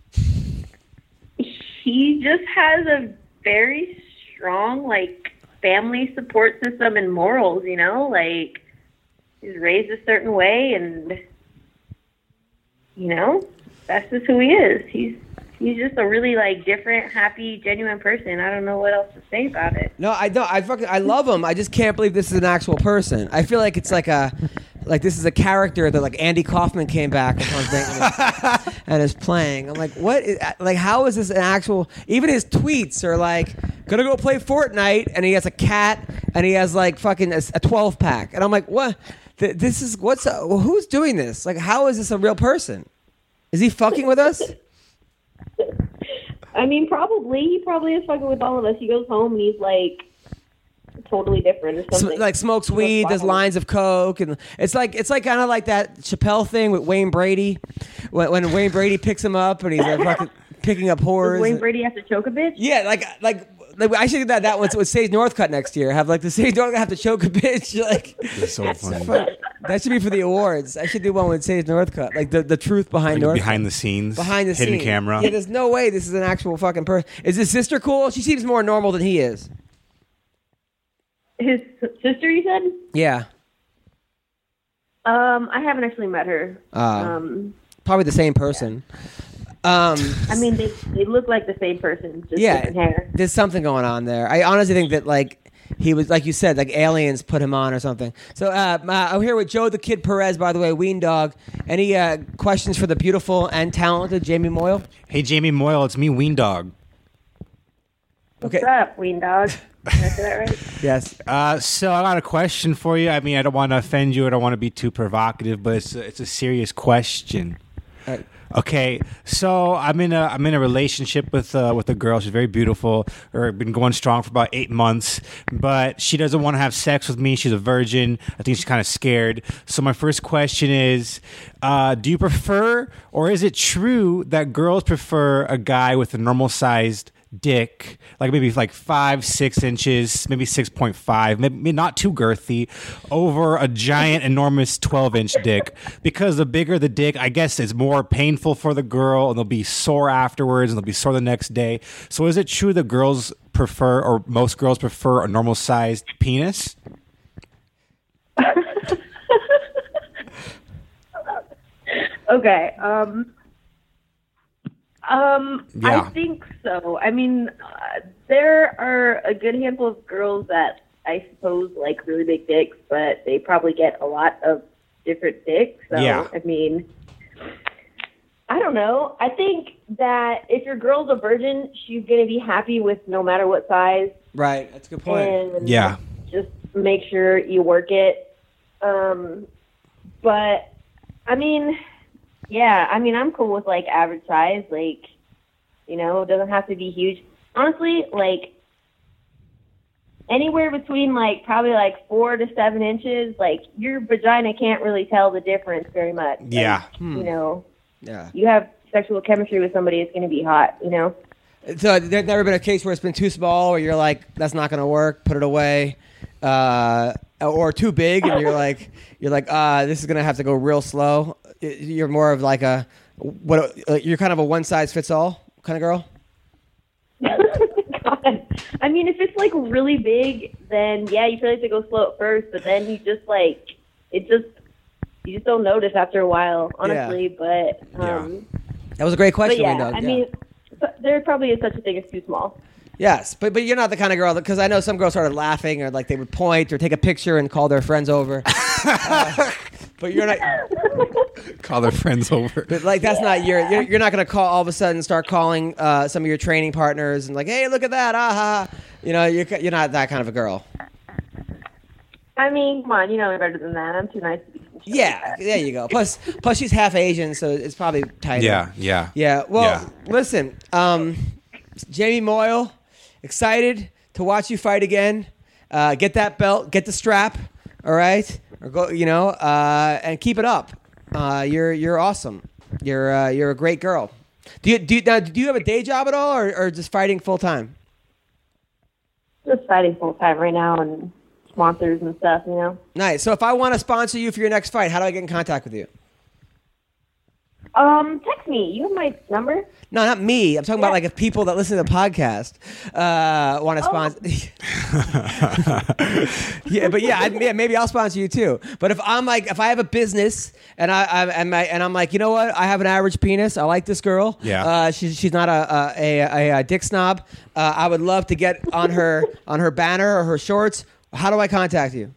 He just has a very strong, family support system and morals, he's raised a certain way, and that's just who he is. He's just a really different, happy, genuine person. I don't know what else to say about it. No, I don't. I love him. I just can't believe this is an actual person. I feel like it's this is a character that Andy Kaufman came back or something and is playing. I'm like, what? How is this an actual? Even his tweets are gonna go play Fortnite, and he has a cat, and he has fucking a 12-pack, and I'm like, what? This is who's doing this? How is this a real person? Is he fucking with us? I mean, probably. He probably is fucking with all of us. He goes home and he's totally different or something. Like smokes weed, does lines of coke, and it's like kind of like that Chappelle thing with Wayne Brady, when Wayne Brady picks him up and he's like fucking picking up whores. Does Wayne Brady have to choke a bitch? Yeah, like I should do that with Sage Northcutt next year. Have like the Sage Northcutt have to choke a bitch. Like That's so funny. that should be for the awards. I should do one with Sage Northcutt, like the truth behind Like Northcutt. behind the scenes, Hidden hidden camera. Yeah, there's no way this is an actual fucking person. Is his sister cool? She seems more normal than he is. His sister, you said? Yeah. I haven't actually met her. Probably the same person. I mean, they look like the same person, just different hair. There's something going on there. I honestly think that like he was, like you said, like aliens put him on or something. So I'm here with Joe the Kid Perez, by the way, Ween Dog. Any questions for the beautiful and talented Jamie Moyle? Hey, Jamie Moyle, it's me, Ween Dog. Okay. What's up, Ween Dog? Did I say that right? Yes. So I got a question for you. I mean, I don't want to offend you. I don't want to be too provocative, but it's a serious question. Okay, so I'm in a relationship with a girl. She's very beautiful. Been going strong for about 8 months, but she doesn't want to have sex with me. She's a virgin. I think she's kind of scared. So my first question is, do you prefer, or is it true that girls prefer a guy with a normal sized dick, like maybe like 5-6 inches, maybe 6.5, maybe not too girthy, over a giant enormous 12-inch dick? Because the bigger the dick, I guess it's more painful for the girl, and they'll be sore afterwards, and they'll be sore the next day. So is it true that girls prefer, or most girls prefer, a normal sized penis? Okay. Yeah. I think so. I mean, there are a good handful of girls that I suppose like really big dicks, but they probably get a lot of different dicks. So, Yeah. I mean, I don't know. I think that if your girl's a virgin, she's going to be happy with no matter what size. Right. That's a good point. And Yeah. just make sure you work it. But, I mean... Yeah, I mean, I'm cool with, like, average size. Like, you know, it doesn't have to be huge. Honestly, like, anywhere between, like, probably, like, 4 to 7 inches, like, your vagina can't really tell the difference very much. Yeah. Like, you know, Yeah. you have sexual chemistry with somebody, it's going to be hot, you know? So there's never been a case where it's been too small, where you're like, that's not going to work, put it away, or too big, and you're like, this is going to have to go real slow. You're more of like you're kind of a one size fits all kind of girl. God. I mean, if it's like really big, then yeah, you probably have to go slow at first, but then you just like, you just don't notice after a while, honestly. Yeah. But, That was a great question, but yeah, Ween Dog. I mean, there probably is such a thing as too small. Yes, but you're not the kind of girl because I know some girls started laughing or like they would point or take a picture and call their friends over. But you're not. Call their friends over. But like that's not you're not going to call all of a sudden start calling some of your training partners and like, hey, look at that, aha. You know, you're not that kind of a girl. I mean, come on, you know me better than that. I'm too nice to be. Yeah, there you go. Plus she's half Asian, so it's probably tighter. Yeah. Well, listen, Jamie Moyle, excited to watch you fight again. Get that belt, get the strap, all right, or go, and keep it up. You're awesome. You're a great girl. Do you have a day job at all, or just fighting full time? Just fighting full time right now and sponsors and stuff, you know. Nice. So if I want to sponsor you for your next fight, how do I get in contact with you? Text me. You have my number? No, not me. I'm talking about like if people that listen to the podcast want to sponsor. Maybe I'll sponsor you too. But if I have a business and I'm like, you know what? I have an average penis. I like this girl. Yeah. She's not a dick snob. I would love to get on her banner or her shorts. How do I contact you?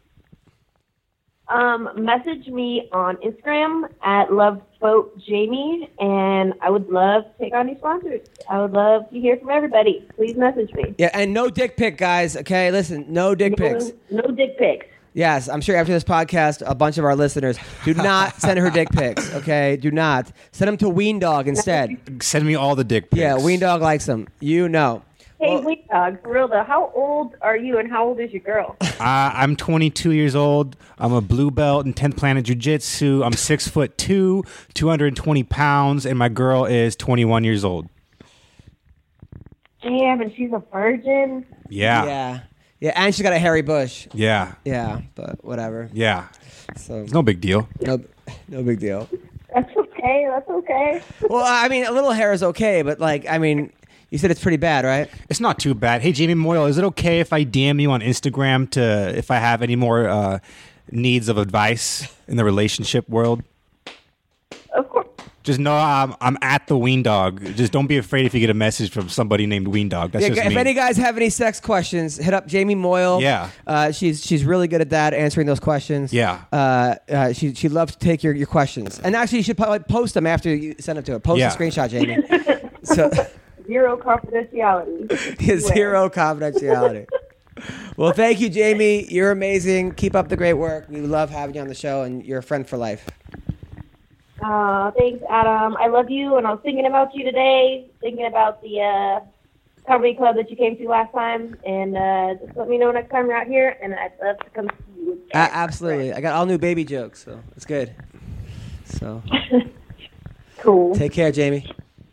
Message me on Instagram at LoveFoatJamie, and I would love to take on new sponsors. I would love to hear from everybody. Please message me. Yeah, and no dick pic, guys. Okay, listen, no dick pics. No dick pics. Yes, I'm sure after this podcast, a bunch of our listeners do not send her dick pics. Okay, do not send them to Ween Dog instead. Send me all the dick pics. Yeah, Ween Dog likes them. You know. Hey, wait, dog, for real though, how old are you and how old is your girl? I'm 22 years old. I'm a blue belt in 10th Planet Jiu-Jitsu. I'm 6'2", 220 pounds, and my girl is 21 years old. Damn, and she's a virgin? Yeah, and she's got a hairy bush. Yeah. Yeah, but whatever. Yeah. So It's no big deal. no big deal. That's okay. Well, I mean, a little hair is okay, but like, I mean, you said it's pretty bad, right? It's not too bad. Hey, Jamie Moyle, is it okay if I DM you on Instagram if I have any more needs of advice in the relationship world? Of course. Just know I'm at the Ween Dog. Just don't be afraid if you get a message from somebody named Ween Dog. That's just if me. any guys have any sex questions, hit up Jamie Moyle. Yeah. She's really good at that, answering those questions. Yeah. She loves to take your questions. And actually, you should probably post them after you send them to her. Post Yeah. a screenshot, Jamie. So Zero confidentiality. zero confidentiality. Well, thank you, Jamie. You're amazing. Keep up the great work. We love having you on the show, and you're a friend for life. Thanks, Adam. I love you, and I was thinking about you today, thinking about the comedy club that you came to last time, and just let me know next time you're out here, and I'd love to come see you. Absolutely. I got all new baby jokes, so it's good. So Cool. take care, Jamie.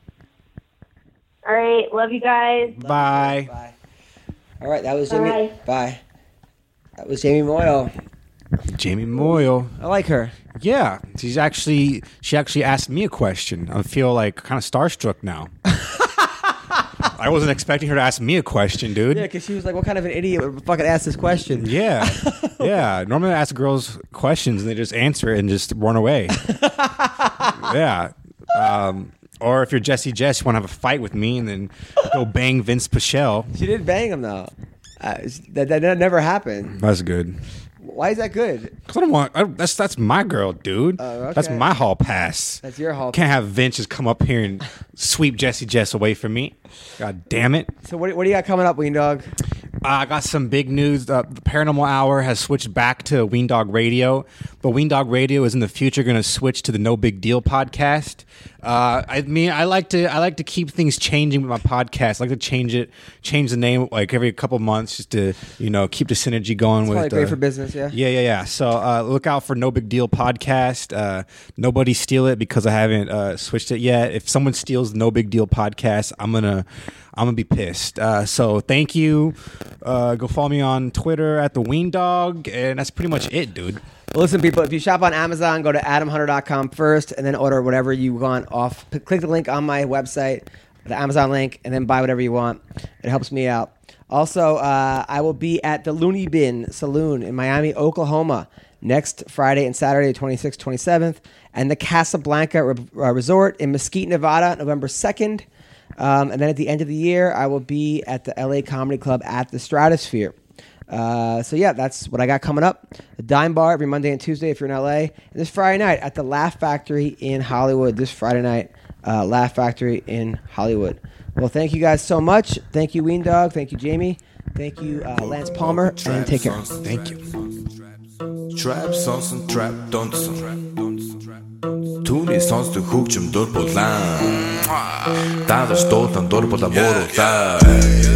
All right, love you guys. Bye. Bye. All right, that was Jamie. Bye. Bye. That was Jamie Moyle. Jamie Moyle. I like her. Yeah. She actually asked me a question. I feel like kind of starstruck now. I wasn't expecting her to ask me a question, dude. Yeah, because she was like, what kind of an idiot would fucking ask this question? Yeah. Yeah. Normally I ask girls questions and they just answer it and just run away. Yeah. Or if you're Jesse Jess, you want to have a fight with me and then go bang Vince Pichel. She did bang him, though. That never happened. That's good. Why is that good? Cause I don't want. That's my girl, dude. Oh, okay. That's my hall pass. That's your hall Can't have Vince just come up here and sweep Jesse Jess away from me. God damn it. So what do you got coming up, Ween Dog? I got some big news. The Paranormal Hour has switched back to Ween Dog Radio, but Ween Dog Radio is in the future going to switch to the No Big Deal podcast. I mean, I like to keep things changing with my podcast. I like to change the name like every couple months, just to keep the synergy going. It's with probably great for business, yeah. Yeah. So look out for No Big Deal podcast. Nobody steal it because I haven't switched it yet. If someone steals the No Big Deal podcast, I'm gonna be pissed. So thank you. Go follow me on Twitter at the Ween Dog, and that's pretty much it, dude. Well, listen, people, if you shop on Amazon, go to adamhunter.com first, and then order whatever you want off. Click the link on my website, the Amazon link, and then buy whatever you want. It helps me out. Also, I will be at the Looney Bin Saloon in Miami, Oklahoma, next Friday and Saturday, 26th, 27th, and the Casablanca Resort in Mesquite, Nevada, November 2nd. And then at the end of the year, I will be at the LA Comedy Club at the Stratosphere. So yeah, that's what I got coming up. The Dime Bar every Monday and Tuesday if you're in LA. And this Friday night at the Laugh Factory in Hollywood. This Friday night, Laugh Factory in Hollywood. Well, thank you guys so much. Thank you, Ween Dog. Thank you, Jamie. Thank you, Lance Palmer. And take care. Thank you. Trap songs and trap донтсон. Түүний сонсдог хөгжим дур булаан. Даадаж дуулан дур булаа мууруулаа.